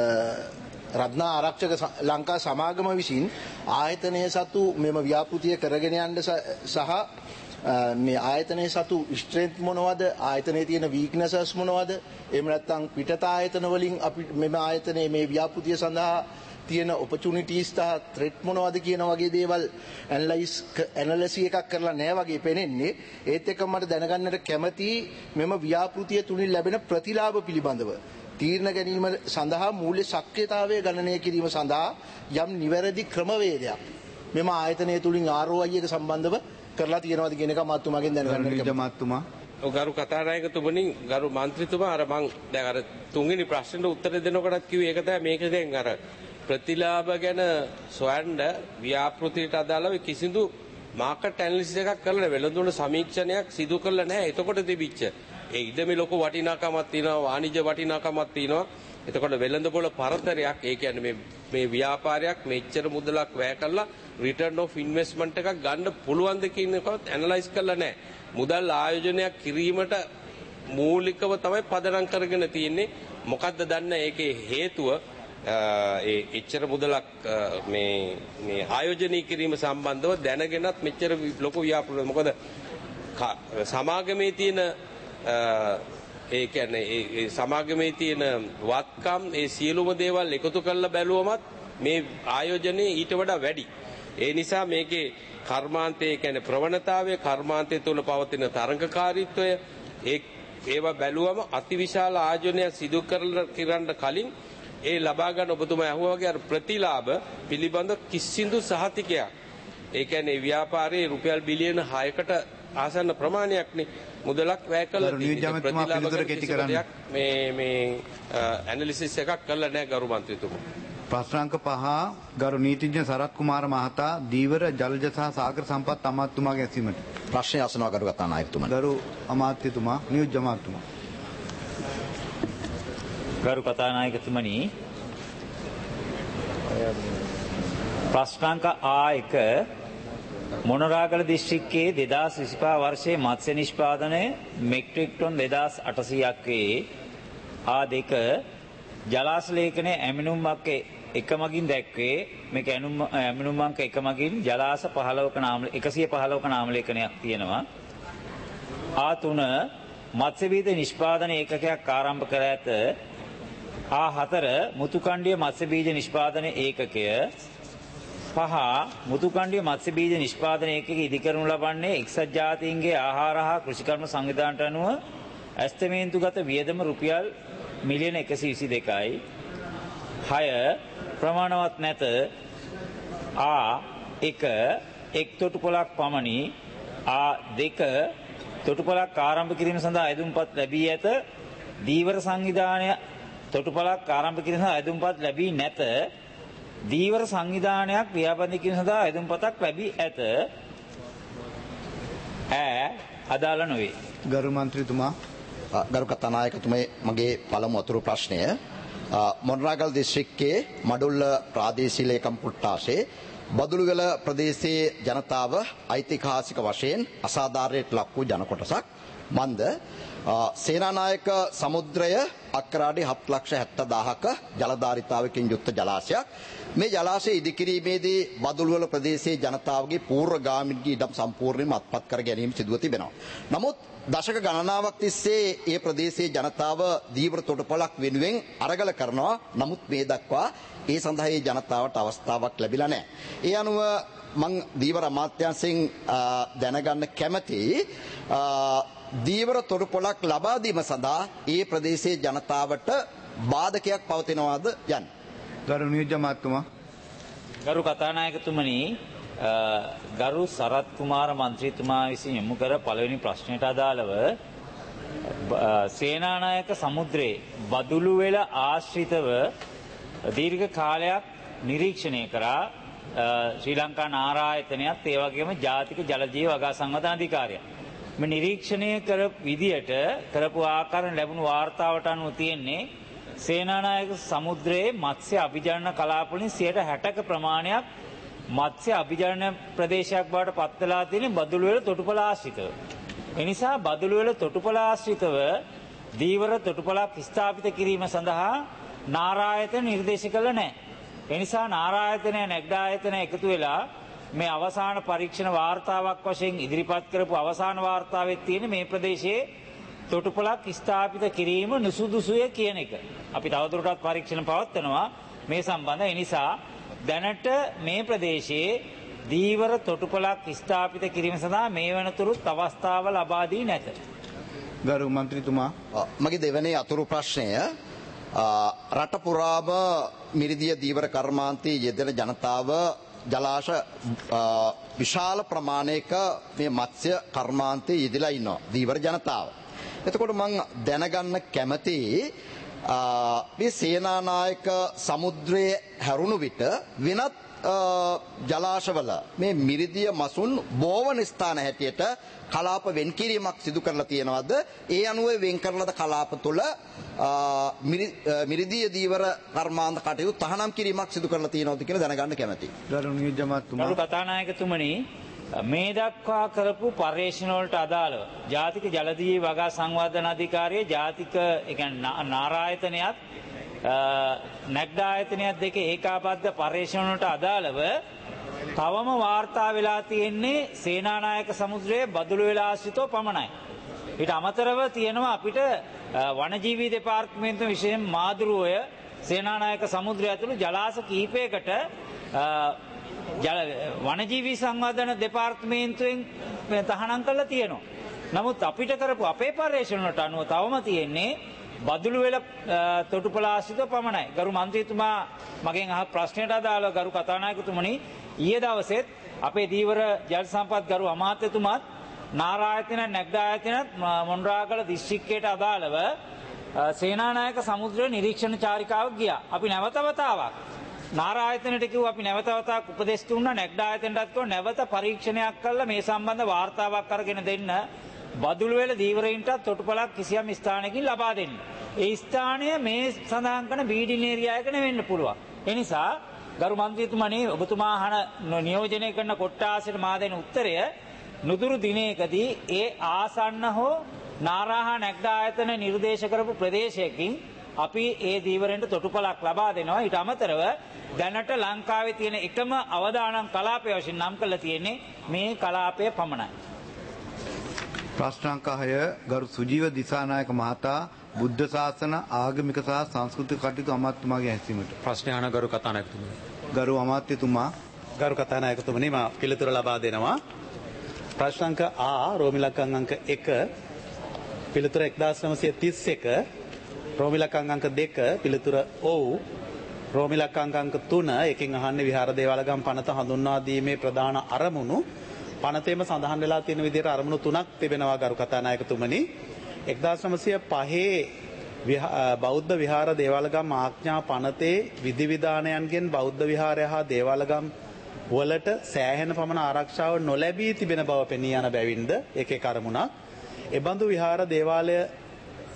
රත්නා ආරක්ෂක ලංකා සමාගම විසින් ආයතනය සතු මෙම ව්‍යාපෘතිය කරගෙන යන්න සහ මේ ආයතනයේ සතු ස්ට්‍රෙන්ත් මොනවද, ආයතනයේ තියෙන වීක්නසස් මොනවද, එහෙම නැත්නම් පිටත ආයතන වලින් අපි මෙම ආයතනයේ මේ ව්‍යාපෘතිය සඳහා තියෙන ඔපචුනිටිස් තා ත්‍රෙට් මොනවද කියන වගේ දේවල් ඇනලයිස් ඇනලිසි එකක් කරලා නැහැ වගේ පේන්නේ. ඒත් එක්ක මට දැනගන්නට කැමතියි මෙම ව්‍යාපෘතිය තුලින් ලැබෙන ප්‍රතිලාභ පිළිබඳව තීරණ ගැනීම සඳහා මූල්‍ය සක්‍රියතාවය ගණනය කිරීම සඳහා යම් නිවැරදි ක්‍රමවේදයක් මෙම ආයතනය තුලින් ආර් ඕ අයි එක සම්බන්ධව කරලා තියෙනවද කියන එක මාතුමාගෙන් දැනගන්න කැමතියි. මාතුමා. ඔව් ගරු කතානායකතුමනි, ගරු මන්ත්‍රීතුමා, අර මං දැන් අර තුන්වෙනි ප්‍රශ්නෙට උත්තර දෙනකොටත් කිව්වේ ඒක තමයි. මේක දැන් අර ප්‍රතිලාභ ගැන සොයන්න ව්‍යාපෘතියට අදාළව කිසිදු මාකට් ඇනලිසිස් එකක් කරලා වෙළඳුන සමීක්ෂණයක් සිදු කරලා නැහැ. එතකොට තිබිච්ච ඒ ඉඩමේ ලොකු වටිනාකමක් තියෙනවා, වාණිජ්‍ය වටිනාකමක් තියෙනවා. එතකොට වෙළඳපොළ පරතරයක්, ඒ කියන්නේ මේ මේ ව්‍යාපාරයක් මෙච්චර මුදලක් වැය කරලා රිටර්න් ඔෆ් ඉන්වෙස්ට්මන්ට් එකක් ගන්න පුළුවන්ද කියන එකවත් ඇනලයිස් කරලා නැහැ. මුදල් ආයෝජනයක් කිරීමට මූලිකව තමයි පදනම් කරගෙන තියෙන්නේ. මොකද්ද දන්න ඒකේ හේතුව ඒ එච්චර මුදලක් මේ මේ ආයෝජනය කිරීම සම්බන්ධව දැනගෙනත් මෙච්චර ලොකු ව්‍යාපෘතියක්. මොකද සමාගමේ තියෙන ඒ කියන්නේ ඒ සමාගමේ තියෙන වත්කම්, ඒ සියලුම දේවල් එකතු කරලා බැලුවමත් මේ ආයෝජනයේ ඊට වඩා වැඩි. ඒ නිසා මේකේ කර්මාන්තයේ කියන්නේ ප්‍රවණතාවය, කර්මාන්තය තුළ පවතින තරඟකාරීත්වය, ඒ ඒවා බැලුවම අතිවිශාල ආයෝජනයක් සිදු කරන්න කලින් ඒ ලබා ගන්න ඔබතුමා අහුවා වගේ අර ප්‍රතිලාභ පිළිබඳ කිසිදු සහතිකයක්, ඒ කියන්නේ ව්‍යාපාරයේ රුපියල් බිලියන හයකට ආසන්න ප්‍රමාණයක්නේ මුදලක් වැය කළා තියෙනවා. ප්‍රතිලාභ මේ මේ ඇනලිසිස් එකක් කළා නැහැ ගරු මන්ත්‍රීතුමා. ප්‍රශ්නාංක පහ ගරු නීතිඥ සරත් කුමාර මහතා දීවර ජලජ සහ සාගර සම්පත් අමාත්‍යතුමාගේ ඇසීමට ප්‍රශ්නය අසනවා ගරු කතානායකතුමා. ගරු අමාත්‍යතුමා, නියෝජ්‍ය අමාත්‍යතුමා. ගරු කතානායකතුමනි, ප්‍රශ්නාංක ආ එක මොනරාගල දිස්ත්‍රික්කයේ දෙදාස් විසිපහ වර්ෂයේ මත්ස්‍ය නිෂ්පාදනය මෙට්‍රික් ටොන් දෙදාස් අටසියයක් වේ. ආ දෙක ජලාශ ලේඛනයේ ඇමිනුම් අංක එක මගින් දැක්වේ. මේක ඇමිනුම් අංක එක මගින් ජලාශ පහළවක නාම එකසිය පහළවක නාම ලේඛනයක් තියෙනවා. ආ තුන මත්ස්‍ය බීජ නිෂ්පාදන ඒකකයක් ආරම්භ කර ඇත. ආ හතර මුතුකණ්ඩිය මත්ස්‍ය බීජ නිෂ්පාදන ඒකකය. පහ මුතුකණ්ඩිය මත්ස්‍ය බීජ නිෂ්පාදන ඒකකය ඉදිකරනු ලබන්නේ එක්සත් ජාතීන්ගේ ආහාර හා කෘෂිකර්ම සංවිධානයට අනුව ඇස්තමේන්තුගත වියදම රුපියල් මිලියන එකසිය විසි දෙකයි. හය ප්‍රමාණවත් නැත. ආ එක එක් තොටුපළක් පමණි. ආ දෙක තොටුපළක් ආරම්භ කිරීම සඳහා අයදුම්පත් ලැබී ඇත. දීවර සංවිධානය තොටුපළක් ආරම්භ කිරීම සඳහා අයදුම්පත් ලැබී නැත. දීවර සංවිධානයක් ව්‍යාපෘති කිරීම සඳහා අයදුම්පතක් ලැබී ඇත. ඈ අදාළ නොවේ. ගරු මන්ත්‍රීතුමා. ගරු කතානායකතුමේ මගේ පළමු අතුරු ප්‍රශ්නය මොනරාගල් දිස්ත්‍රික්කයේ මඩුල්ල ප්‍රාදේශීය ලේකම් පුට්ටාසේ බදුළුගල ප්‍රදේශයේ ජනතාව ඓතිහාසික වශයෙන් අසාධාරණයට ලක් වූ ජන කොටසක්. මන්ද සේනානායක සමුද්‍රය අක්කරාඩි හත් ලක්ෂ හැත්තෑ දහසක ජලධාරිතාවකින් යුක්ත ජලාශයක්. මේ ජලාශය ඉදිකිරීමේදී බදුළුවල ප්‍රදේශයේ ජනතාවගේ පූර්වගාමීන්ගේ ඉඩම් සම්පූර්ණයෙන්ම අත්පත් කර ගැනීම සිදුව තිබෙනවා. නමුත් දශක ගණනාවක් තිස්සේ ඒ ප්‍රදේශයේ ජනතාව දීවර තොටුපළක් වෙනුවෙන් අරගල කරනවා. නමුත් මේ දක්වා ඒ සඳහා ඒ ජනතාවට අවස්ථාවක් ලැබිලා නැහැ. ඒ අනුව මං දීවර අමාත්‍යාංශයෙන් දැනගන්න කැමතියි දීවර තොටුපළක් ලබා දීම සඳහා ඒ ප්‍රදේශයේ ජනතාවට බාධකයක් පවතිනවාද යන්නේ. ගරු නියෝජ්‍ය අමාත්‍යතුමා. ගරු කතානායකතුමනි, ගරු සරත් කුමාර මන්ත්‍රීතුමා විසින් යොමු කර පළවෙනි ප්‍රශ්නයට අදාළව සේනානායක සමුද්‍රයේ බදුළුවෙල ආශ්‍රිතව දීර්ඝ කාලයක් නිරීක්ෂණය කරා ශ්‍රී ලංකා නාරායතනයත් ඒ වගේම ජාතික ජලජීව වගා සංවර්ධන අධිකාරිය. මේ නිරීක්ෂණය කර විදියට කරපු ආකාරයෙන් ලැබුණු වාර්තාවට අනුව තියෙන්නේ සේනානායක සමුද්‍රයේ මත්ස්‍ය අභිජනන කලාපවලින් සියයට හැටක ප්‍රමාණයක් මත්ස්‍ය අභිජනන ප්‍රදේශයක් බවට පත් වෙලා තියෙන බදුළුවෙල තොටුපළ ආශ්‍රිතව. ඒ නිසා බදුළුවෙල තොටුපළ ආශ්‍රිතව දීවර තොටුපළක් ස්ථාපිත කිරීම සඳහා නාරායතන නිර්දේශ කළ නැහැ. ඒ නිසා නාරායතනය නැග්ඩායතනය එකතු වෙලා මේ අවසාන පරීක්ෂණ වාර්තාවක් වශයෙන් ඉදිරිපත් කරපු අවසාන වාර්තාවේ තියෙන මේ ප්‍රදේශයේ තොටුපළක් ස්ථාපිත කිරීම නුසුදුසුය කියන එක. අපි තවදුරටත් පරීක්ෂණ පවත්වනවා මේ සම්බන්ධ. ඒ නිසා දැනට මේ ප්‍රදේශයේ දීවර තොටුපළක් ස්ථාපිත කිරීම සඳහා මේ වෙනතුරුත් අවස්ථාව ලබා දී නැත. ගරු මන්ත්‍රීතුමා, මගේ දෙවැනි අතුරු ප්‍රශ්නය රට පුරාම මිරිදිය දීවර කර්මාන්තයේ යෙදෙන ජනතාව ජලාශ විශාල ප්‍රමාණයක මේ මත්ස්‍ය කර්මාන්තයේ යෙදලා ඉන්නවා දීවර ජනතාව. එතකොට මම දැනගන්න කැමතියි මේ සේනානායක සමුද්‍රයේ හැරුණු විට වෙනත් ජලාශවල මේ මිරිදිය මසුන් බෝවන ස්ථාන හැටියට කලාප වෙන් කිරීමක් සිදු කරලා තියෙනවද? ඒ අනුව වෙන් කරලද කලාප තුළ මිරිදිය දීවර කර්මාන්ත කටයුතු තහනම් කිරීමක් සිදු කරලා තියෙනවද කියලා දැනගන්න කැමතියි. ගරු නියෝජ්‍ය අමාත්‍යතුමා. ගරු කතානායකතුමනි, මේ දක්වා කරපු පර්යේෂණ වලට අදාළව ජාතික ජලජීව වගා සංවර්ධන අධිකාරිය ජාතික ඒ කියන්නේ නාරායතනයත් නැග්ඩායතනයත් දෙක ඒකාබද්ධ පර්යේෂණ වලට අදාළව තවම වාර්තා වෙලා තියෙන්නේ සේනානායක සමුද්‍රයේ බදුළුවෙල ආශ්‍රිතව පමණයි. ඊට අමතරව තියෙනවා අපිට වනජීවී දෙපාර්තමේන්තුව විශේෂයෙන් මාදුරුවය සේනානායක සමුද්‍රය ඇතුළු ජලාශ කිහිපයකට වනජීවී සංවර්ධන දෙපාර්තමේන්තුවෙන් තහනම් කරලා තියෙනවා. නමුත් අපිට කරපු අපේ පර්යේෂණ වලට අනුව තවම තියෙන්නේ බදුළුවෙල තොටුපළ ආශ්‍රිතව පමණයි. ගරු මන්ත්‍රීතුමා මගෙන් අහ ප්‍රශ්නයට අදාළව ගරු කතානායකතුමනි, ඊයේ දවසේත් අපේ දීවර ජල සම්පත් ගරු අමාත්‍යතුමාත් නාරායතන නැග්ඩායතනත් මොණරාගල දිස්ත්‍රික්කයට අදාළව සේනානායක සමුද්‍ර නිරීක්ෂණ චාරිකාවක් ගියා. අපි නැවත වතාවක් නාරායතනට කිව්වා, අපි නැවත වතාවක් උපදෙස් දුන්නා. නැග්ඩායතනටත් කිව්වා නැවත පරීක්ෂණයක් කරලා මේ සම්බන්ධ වාර්තාවක් අරගෙන දෙන්න. බදුළුවෙල දීවරයින්ට තොටුපළක් කිසියම් ස්ථානයකින් ලබා දෙන්න. ඒ ස්ථානය මේ සඳහන් කරන බීඩින් ඒරියා එක නෙවෙන්න පුළුවන්. ඒ නිසා ගරු මන්ත්‍රීතුමනි, ඔබතුමා අහන නියෝජනය කරන කොට්ටාසයට මා දෙන උත්තරය නුදුරු දිනයකදී ඒ ආසන්න හෝ නාරාහා නැග්ඩායතන නිර්දේශ කරපු ප්‍රදේශයකින් අපි ඒ දීවරෙන්ට තොටුපළක් ලබා දෙනවා. ඊට අමතරව දැනට ලංකාවේ තියෙන එකම අවදානම් කලාපය වශයෙන් නම් කරලා තියෙන්නේ මේ කලාපය පමණයි. ප්‍රශ්නාංක හය ගරු සුජීව දිසානායක මහතා බුද්ධ ශාසන ආගමික සහ සංස්කෘතික කටයුතු අමාත්‍යතුමාගේ හැසිරීමට. ප්‍රශ්න අහන ගරු කතානායකතුමනි. ගරු අමාත්‍යතුමා. ගරු කතානායකතුමනි, මා පිළිතුර ලබා දෙනවා. ප්‍රශ්නාංක ආ රෝමිලකං අංක එක පිළිතුර එක්දාස් නවසිය තිස් එක, රෝමිලකං අංක දෙක පිළිතුර ඔව්, රෝමිලකං අංක තුන එකෙන් අහන්නේ විහාර දේවාලගම් පනත හඳුන්වා දීමේ ප්‍රධාන අරමුණු පනතේම සඳහන් වෙලා තියෙන විදිහට අරමුණු තුනක් තිබෙනවා ගරු කතානායකතුමනි. එක්දාස් නවසිය පහේ බෞද්ධ විහාර දේවාලගම් ආඥා පනතේ විධිවිධානයන්ගෙන් බෞද්ධ විහාරය හා දේවාලගම් වලට සෑහෙන පමණ ආරක්ෂාව නොලැබී තිබෙන බව පෙනී යන බැවින්ද එක එක අරමුණක්. එබඳු විහාර දේවාලය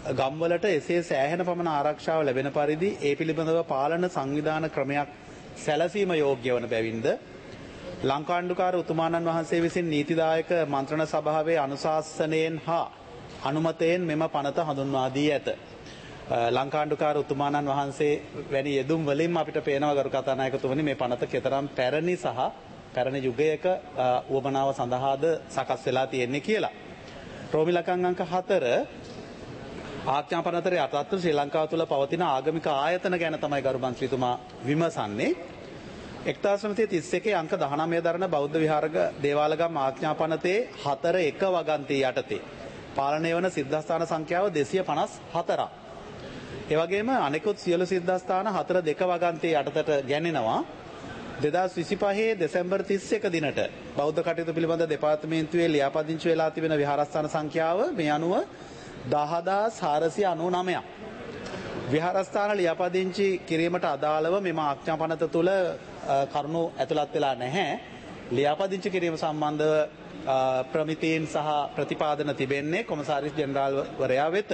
ගම්වලට එසේ සෑහෙන පමණ ආරක්ෂාව ලැබෙන පරිදි ඒ පිළිබඳව පාලන සංවිධාන ක්‍රමයක් සැලසීම යෝග්‍ය වන බැවින්ද ලංකාණ්ඩුකාර උතුමාණන් වහන්සේ විසින් නීතිදායක මන්ත්‍රණ සභාවේ අනුශාසනයෙන් හා අනුමතයෙන් මෙම පනත හඳුන්වා දී ඇත. ලංකාණ්ඩුකාර උතුමාණන් වහන්සේ වැනි යෙදුම් වලින් අපිට පේනවා ගරු කතානායකතුමනි මේ පනත කෙතරම් පැරණි සහ පැරණි යුගයක උවමනාව සඳහාද සකස් වෙලා තියෙන්නේ කියලා. රෝමි ලකං අංක හතර ආඥාපනතරේ අටත්ව ශ්‍රී ලංකාව තුළ පවතින ආගමික ආයතන ගැන තමයි ගරු මන්ත්‍රීතුමා විමසන්නේ. එක්දාස් නවසිය තිස් එකේ අංක දහනවය දරන බෞද්ධ විහාරක දේවාලගම් ආඥාපනතේ හතර එක වගන්තිය යටතේ පාලනය වන සිද්ධාස්ථාන සංඛ්‍යාව දෙසිය පනස් හතරක්. ඒ වගේම අනෙකුත් සියලු සිද්ධාස්ථාන හතර දෙක වගන්තිය යටතට ගැනෙනවා. දෙදහස් විසිපහේ දෙසැම්බර් තිස් එක දිනට බෞද්ධ කටයුතු පිළිබඳ දෙපාර්තමේන්තුවේ ලියාපදිංචි වෙලා තිබෙන විහාරස්ථාන සංඛ්‍යාව මේ අනුව දහදාස් හාරසිය අනූ නවයක්. විහාරස්ථාන ලියාපදිංචි කිරීමට අදාළව මෙම ආඥාපනත තුළ කරුණු ඇතුළත් වෙලා නැහැ. ලියාපදිංචි කිරීම සම්බන්ධව ප්‍රමිතීන් සහ ප්‍රතිපාදන තිබෙන්නේ කොමසාරිස් ජෙනරාල් වරයා වෙත.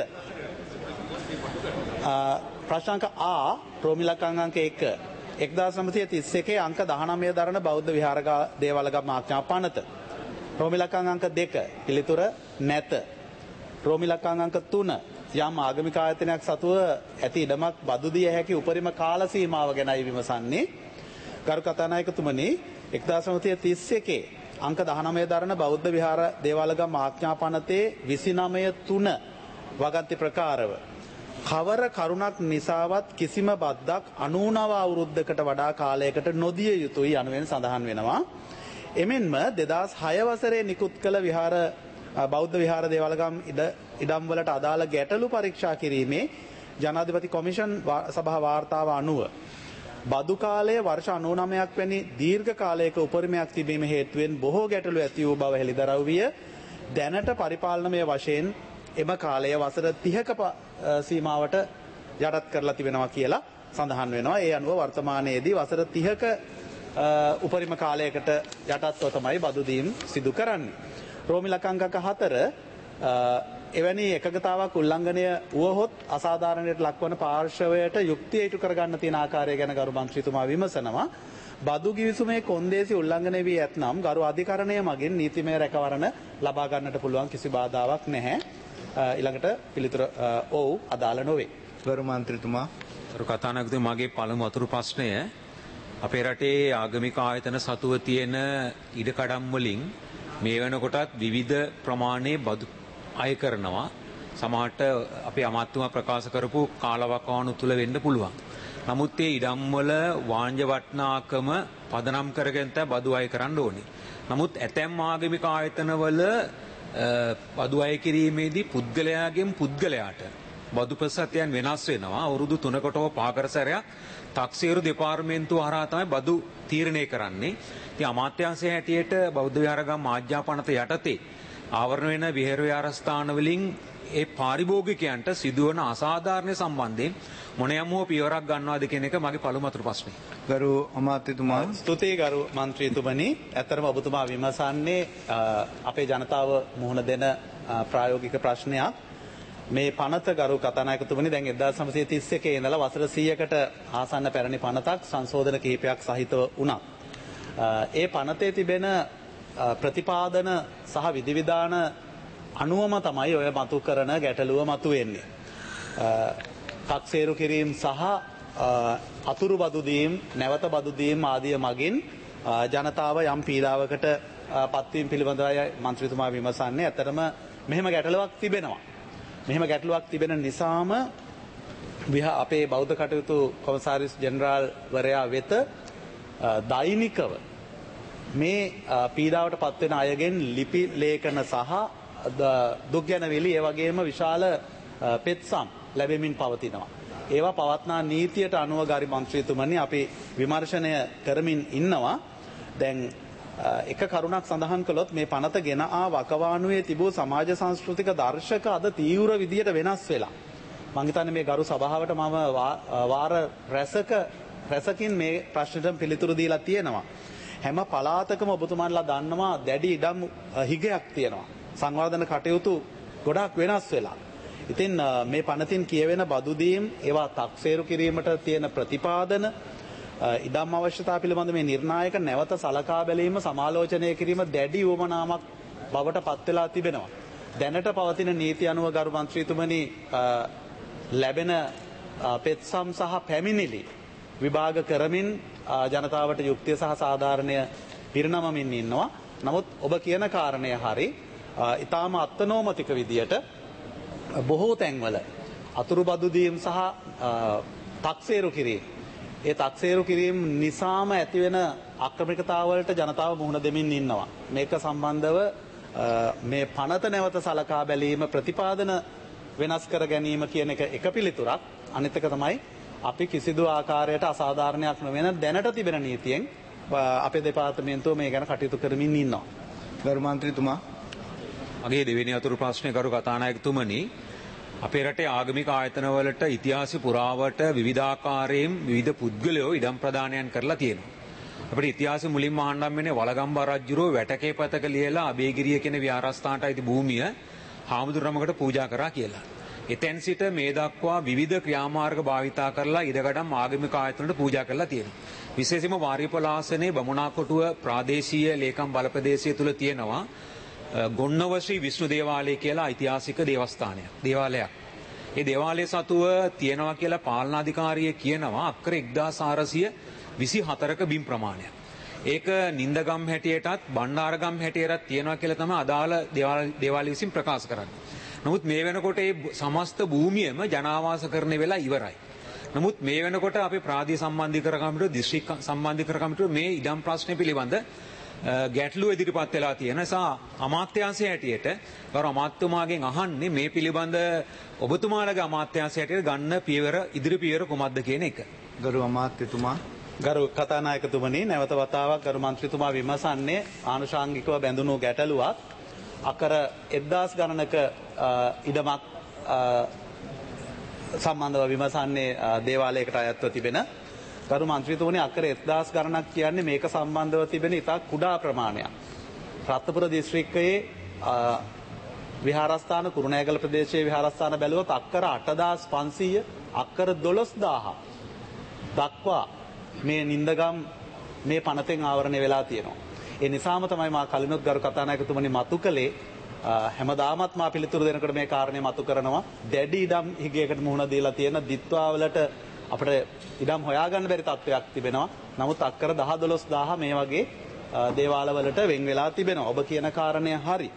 ප්‍රශ්නාංක ආ රෝමි ලකං අංක එක එක්දාස් නවසිය තිස් එකේ අංක දහනවය දරන බෞද්ධ විහාරක දේවාලගම් ආඥාපනත. රෝමි ලකං අංක දෙක පිළිතුර නැත. රෝමි ලකං අංක තුන යම් ආගමික ආයතනයක් සතුව ඇති ඉඩමක් බදු දිය හැකි උපරිම කාල සීමාව ගැනයි විමසන්නේ. ගරු කතානායකතුමනි එක්දාස් නවසිය තිස් එකේ අංක දහනවය දරන බෞද්ධ විහාර දේවාලගම් ආඥාපනතේ විසිනවය තුන වගන්ති ප්‍රකාරව කවර කරුණක් නිසාවත් කිසිම බද්දක් අනූනව අවුරුද්දකට වඩා කාලයකට නොදිය යුතුයි යනුවෙන් සඳහන් වෙනවා. එමෙන්ම දෙදහස් හය වසරේ නිකුත් කළ විහාර බෞද්ධ විහාර දේවාලගම් ඉඩම් වලට අදාළ ගැටලු පරීක්ෂා කිරීමේ ජනාධිපති කොමිෂන් සභා වාර්තාව අනුව බදු කාලය වර්ෂ අනූනවයක් වැනි දීර්ඝ කාලයක උපරිමයක් තිබීම හේතුවෙන් බොහෝ ගැටලු ඇති වූ බව හෙළිදරව් විය. දැනට පරිපාලනමය වශයෙන් එම කාලය වසර තිහක සීමාවට යටත් කරලා තිබෙනවා කියලා සඳහන් වෙනවා. ඒ අනුව වර්තමානයේදී වසර තිහක උපරිම කාලයකට යටත්ව තමයි බදු දීම් සිදු කරන්නේ. රෝමි ලකං අංක හතර එවැනි එකගතාවක් උල්ලංඝනය වුවහොත් අසාධාරණයට ලක්වන පාර්ශවයට යුක්තිය ඉටු කරගන්න තියෙන ආකාරය ගැන ගරු මන්ත්‍රීතුමා විමසනවා. බදු ගිවිසුමේ කොන්දේසි උල්ලංඝනය වී ඇතනම් ගරු අධිකරණය මගින් නීතිමය රැකවරණ ලබා ගන්නට පුළුවන් කිසි බාධාවක් නැහැ. ඊළඟට පිළිතුර ඔව් අදාළ නොවේ. ගරු මන්ත්‍රීතුමා. ගරු කතානායකතුමා මගේ පළමු අතුරු ප්‍රශ්නය අපේ රටේ ආගමික ආයතන සතුව තියෙන ඉඩකඩම් වලින් මේ වෙනකොටත් විවිධ ප්‍රමාණයේ බදු අය කරනවා. සමහරට අපේ අමාත්‍යතුමා ප්‍රකාශ කරපු කාලවකවානු තුල වෙන්න පුළුවන්. නමුත් ඒ ඉඩම් වල වාණ්‍ය වටිනාකම පදනම් කරගෙන තමයි බදු අය කරන්න ඕනේ. නමුත් ඇතැම් ආගමික ආයතනවල බදු අය කිරීමේදී පුද්ගලයාගෙන් පුද්ගලයාට බදු ප්‍රතිශතයන් වෙනස් වෙනවා. අවුරුදු තුනකට හෝ පහකට සැරයක් තාක්ෂේරු දෙපාර්තමේන්තුව හරහා තමයි බදු තීරණය කරන්නේ. ඉතින් අමාත්‍යාංශයේ හැටියට බෞද්ධ විහාරගම් ආඥාපනත යටතේ ආවරණ වෙන විහෙර විහාරස්ථාන වලින් ඒ පාරිභෝගිකයන්ට සිදුවන අසාධාරණ සම්බන්ධයෙන් මොනියම් හෝ පියවරක් ගන්නවාද කියන එක මගේ පළමු අතුරු ප්‍රශ්නේ. ගරු අමාත්‍යතුමා. ස්තුතියි ගරු මන්ත්‍රීතුමනි. ඇත්තටම ඔබතුමා විමසන්නේ අපේ ජනතාව මුහුණ දෙන ප්‍රායෝගික ප්‍රශ්නයක්. මේ පනත ගරු කතානායකතුමනි දැන් එක්දාස් නවසිය තිස් එකේ ඉඳලා වසර සීයකට ආසන්න පැරණි පනතක් සංශෝධන කිහිපයක් සහිතව වුණා. ඒ පනතේ තිබෙන ප්‍රතිපාදන සහ විධිවිධාන අනුවම තමයි ඔය මතු කරන ගැටලුව මතු වෙන්නේ. තාක්ෂේරු කිරීම සහ අතුරු බදු දීම් නැවත බදු දීම් ආදිය මගින් ජනතාව යම් පීඩාවකට පත්වීම පිළිබඳවයි මන්ත්‍රීතුමා විමසන්නේ. ඇත්තටම මෙහෙම ගැටලුවක් තිබෙනවා. මෙහෙම ගැටලුවක් තිබෙන නිසාම අපේ බෞද්ධ කටයුතු කොමසාරිස් ජෙනරාල් වරයා වෙත දෛනිකව මේ පීඩාවට පත්වෙන අයගෙන් ලිපි ලේඛන සහ දුක් ගැනවිලි ඒ වගේම විශාල පෙත්සම් ලැබෙමින් පවතිනවා. ඒවා පවත්නා නීතියට අනුව ගරු මන්ත්‍රීතුමනි අපි විමර්ශනය කරමින් ඉන්නවා. දැන් එක කරුණක් සඳහන් කළොත් මේ පනත ගෙන ආ වකවානුවේ තිබූ සමාජ සංස්කෘතික දර්ශක අද තීව්‍ර විදියට වෙනස් වෙලා. මං හිතන්නේ මේ ගරු සභාවට මම වාර රැසක රැසකින් මේ ප්‍රශ්නෙට පිළිතුරු දීලා තියෙනවා. හැම පළාතකම ඔබතුමාලා දන්නවා දැඩි ඉඩම් හිගයක් තියෙනවා. සංවර්ධන කටයුතු ගොඩාක් වෙනස් වෙලා. ඉතින් මේ පනතින් කියවෙන බදු දීම් ඒවා තක්සේරු කිරීමට තියෙන ප්‍රතිපාදන ඉඩම් අවශ්‍යතා පිළිබඳ මේ නිර්ණායක නැවත සලකා බැලීම සමාලෝචනය කිරීම දැඩි උවමනාවක් බවට පත් වෙලා තිබෙනවා. දැනට පවතින නීති අනුව ගරු මන්ත්‍රීතුමනි ලැබෙන පෙත්සම් සහ පැමිණිලි විභාග කරමින් ජනතාවට යුක්තිය සහ සාධාරණය පිරිනමමින් ඉන්නවා. නමුත් ඔබ කියන කාරණය හරි ඊටාම අත්නෝමතික විදියට බොහෝ තැන්වල අතුරු බදු දීම් සහ තක්සේරු කිරීම ඒ තක්සේරු කිරීම නිසාම ඇතිවෙන ආක්‍රමිකතාවලට ජනතාව මුහුණ දෙමින් ඉන්නවා. මේක සම්බන්ධව මේ පනත නැවත සලකා බැලීම ප්‍රතිපාදන වෙනස් කර ගැනීම කියන එක එක පිළිතුරක්. අනිත් එක තමයි අපි කිසිදු ආකාරයට අසාධාරණයක් නොවන දැනට තිබෙන නීතියෙන් අපේ දෙපාර්තමේන්තුව මේ ගැන කටයුතු කරමින් ඉන්නවා. ගරු මන්ත්‍රීතුමා මගේ දෙවෙනි අතුරු ප්‍රශ්නය ගරු කතානායකතුමනි අපේ රටේ ආගමික ආයතනවලට ඉතිහාස පුරාවට විවිධාකාරයෙන් විවිධ පුද්ගලයෝ ඉඩම් ප්‍රදානයන් කරලා තියෙනවා. අපිට ඉතිහාසෙ මුලින්ම අහන්න වෙන්නේ වලගම්බා රජුරෝ වැටකේ පතක ලියලා අබේගිරිය කියන විහාරස්ථානට අයිති භූමිය හාමුදුරුවමකට පූජා කරා කියලා. එතෙන් සිට මේ දක්වා විවිධ ක්‍රියාමාර්ග භාවිතා කරලා ඉඩකඩම් ආගමික ආයතනවලට පූජා කරලා තියෙනවා. විශේෂයෙන්ම වාරිපලාසනේ බමුණාකොටුව ප්‍රාදේශීය ලේකම් බල ප්‍රදේශය තුල තියෙනවා ගොන්නව ශ්‍රී විෂ්ණු දේවාලය කියලා ඓතිහාසික දේවස්ථානයක් දේවාලයක්. ඒ දේවාලය සතුව තියෙනවා කියලා පාලනාධිකාරිය කියනවා අක්කර එක්දාස් හාරසිය විසි හතරක බිම් ප්‍රමාණයක්. ඒක නින්දගම් හැටියටත් බණ්ඩාරගම් හැටියටත් තියෙනවා කියලා තමයි අදාළ දේවාලය විසින් ප්‍රකාශ කරන්නේ. නමුත් මේ වෙනකොට මේ සමස්ත භූමියම ජනාවාසකරණය වෙලා ඉවරයි. නමුත් මේ වෙනකොට අපේ ප්‍රාදේශීය සම්බන්ධීකරණ කමිටුව දිස්ත්‍රික් සම්බන්ධීකරණ කමිටුව මේ ඉඩම් ප්‍රශ්න පිළිබඳ ගැටලුව ඉදිරිපත් වෙලා තියෙන නිසා අමාත්‍යාංශය හැටියට ගරු අමාත්‍යතුමාගෙන් අහන්නේ මේ පිළිබඳ ඔබතුමාලගේ අමාත්‍යාංශය හැටියට ගන්න පියවර ඉදිරි පියවර කුමක්ද කියන එක. ගරු අමාත්‍යතුමා ගරු කතානායකතුමනි නැවත වතාවක් ගරු මන්ත්‍රීතුමා විමසන්නේ ආනුෂාංගිකව බැඳුණු ගැටලුවක් අකර එක්දාස් ගණනක ඉඩමක් සම්බන්ධව විමසන්නේ දේවාලයකට අයත්ව තිබෙන ගරු මන්ත්‍රීතුමනි අකර එක්දාස් ගණනක් කියන්නේ මේක සම්බන්ධව තිබෙන ඉතා කුඩා ප්‍රමාණයක්. රත්නපුර දිස්ත්‍රික්කයේ විහාරස්ථාන කුරුණෑගල ප්‍රදේශයේ විහාරස්ථාන බැලුවොත් අක්කර අටදාස් පන්සීය අක්කර දොළොස් දාහක් දක්වා මේ නින්දගම් මේ පනතෙන් ආවරණය වෙලා තියෙනවා. ඒ නිසාම තමයි මා කලිනුත් ගරු කතානායකතුමනි මතු කළේ හැමදාමත් මා පිළිතුරු දෙනකොට මේ කාරණේ මතු කරනවා දැඩි ඉඩම් හිගයකට මුහුණ දීලා තියෙන දිත්වාවලට අපිට ඉඩම් හොයාගන්න බැරි තත්ත්වයක් තිබෙනවා. නමුත් අක්කර දහ දොළොස් දාහ මේ වගේ දේවාලවලට වෙන් වෙලා තිබෙනවා. ඔබ කියන කාරණය හරි.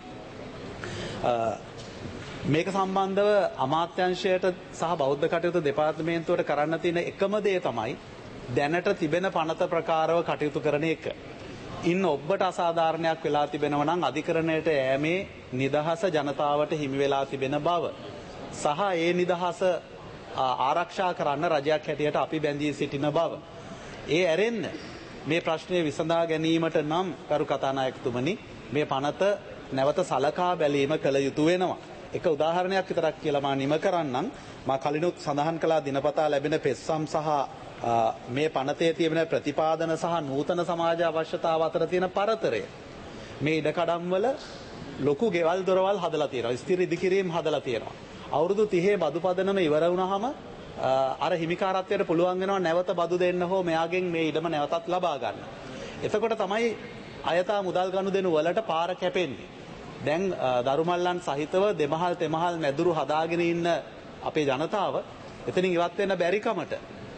මේක සම්බන්ධව අමාත්‍යංශයට සහ බෞද්ධ කටයුතු දෙපාර්තමේන්තුවට කරන්න තියෙන එකම දේ තමයි දැනට තිබෙන පනත ප්‍රකාරව කටයුතු කරන එක. ඉන්න ඔබට අසාධාරණයක් වෙලා තිබෙනවා නම් අධිකරණයට යෑමේ නිදහස ජනතාවට හිමි වෙලා තිබෙන බව සහ ඒ නිදහස ආරක්ෂා කරන්න රජයක් හැටියට අපි බැඳී සිටින බව. ඒ ඇරෙන්න මේ ප්‍රශ්නය විසඳා ගැනීමට නම් කරු කතානායකතුමනි මේ පනත නැවත සලකා බැලීම කළ යුතු වෙනවා. එක උදාහරණයක් විතරක් කියලා මා නිම කරන්නම්. මා කලිනුත් සඳහන් කළා දිනපතා ලැබෙන පෙත්සම් සහ මේ පනතේ තියෙන ප්‍රතිපාදන සහ නූතන සමාජ අවශ්‍යතාව අතර තියෙන පරතරය. මේ ඉඩකඩම් වල ලොකු ගෙවල් දොරවල් හදලා තියෙනවා. ස්ථිර ඉදිකිරීම් හදලා තියෙනවා. අවුරුදු තිහේ බදු පදනම ඉවර වුණාම අර හිමිකාරත්වයට පුළුවන් වෙනවා නැවත බදු දෙන්න හෝ මෙයාගෙන් මේ ඉඩම නැවතත් ලබා ගන්න. එතකොට තමයි අයථා මුදල් ගනුදෙනු වලට පාර කැපෙන්නේ. දැන් දරුමල්ලන් සහිතව දෙමහල් තෙමහල් මැදුරු හදාගෙන ඉන්න අපේ ජනතාව එතනින් ඉවත් වෙන්න බැරි කමට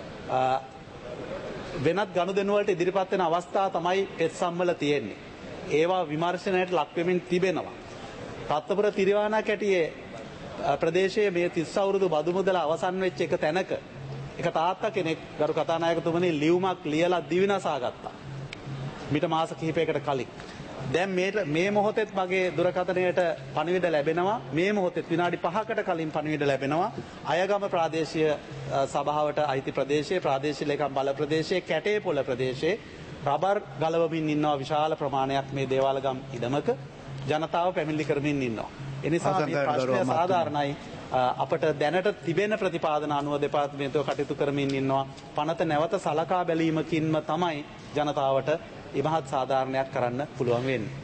වෙනත් ගනුදෙනු වලට ඉදිරිපත් වෙන අවස්ථා තමයි පෙත්සම් වල තියෙන්නේ. ඒවා විමර්ශනයට ලක් වෙමින් තිබෙනවා. රත්නපුර තිරිවානා කැටියේ ප්‍රදේශයේ මේ තිස් අවුරුදු බදු මුදල අවසන් වෙච්ච එක තැනක එක තාත්තා කෙනෙක් ගරු කතානායකතුමනි ලියුමක් ලියලා දිවිනසා ගත්තා. මිට මාස කිහිපයකට කලින්. දැන් මේ මේ මොහොතේත් මගේ දුරකථනයට පණිවිඩ ලැබෙනවා. මේ මොහොතේත් විනාඩි පහකට කලින් පණිවිඩ ලැබෙනවා. අයගම ප්‍රාදේශීය සභාවට අයිති ප්‍රදේශයේ ප්‍රාදේශීය ලේකම් බල ප්‍රදේශයේ කැටේපොළ ප්‍රදේශයේ රබර් ගලවමින් ඉන්නවා විශාල ප්‍රමාණයක් මේ දේවාලගම් ඉඩමක ජනතාව පැමිණිලි කරමින් ඉන්නවා. ඒ නිසා මේ ප්‍රශ්නය සාධාරණයි. අපට දැනට තිබෙන ප්‍රතිපාදන අනුව දෙපාර්තමේන්තුව කටයුතු කරමින් ඉන්නවා. පනත නැවත සලකා බැලීමකින්ම තමයි ජනතාවට ඉමහත් සාධාරණයක් කරන්න පුළුවන් වෙන්නේ.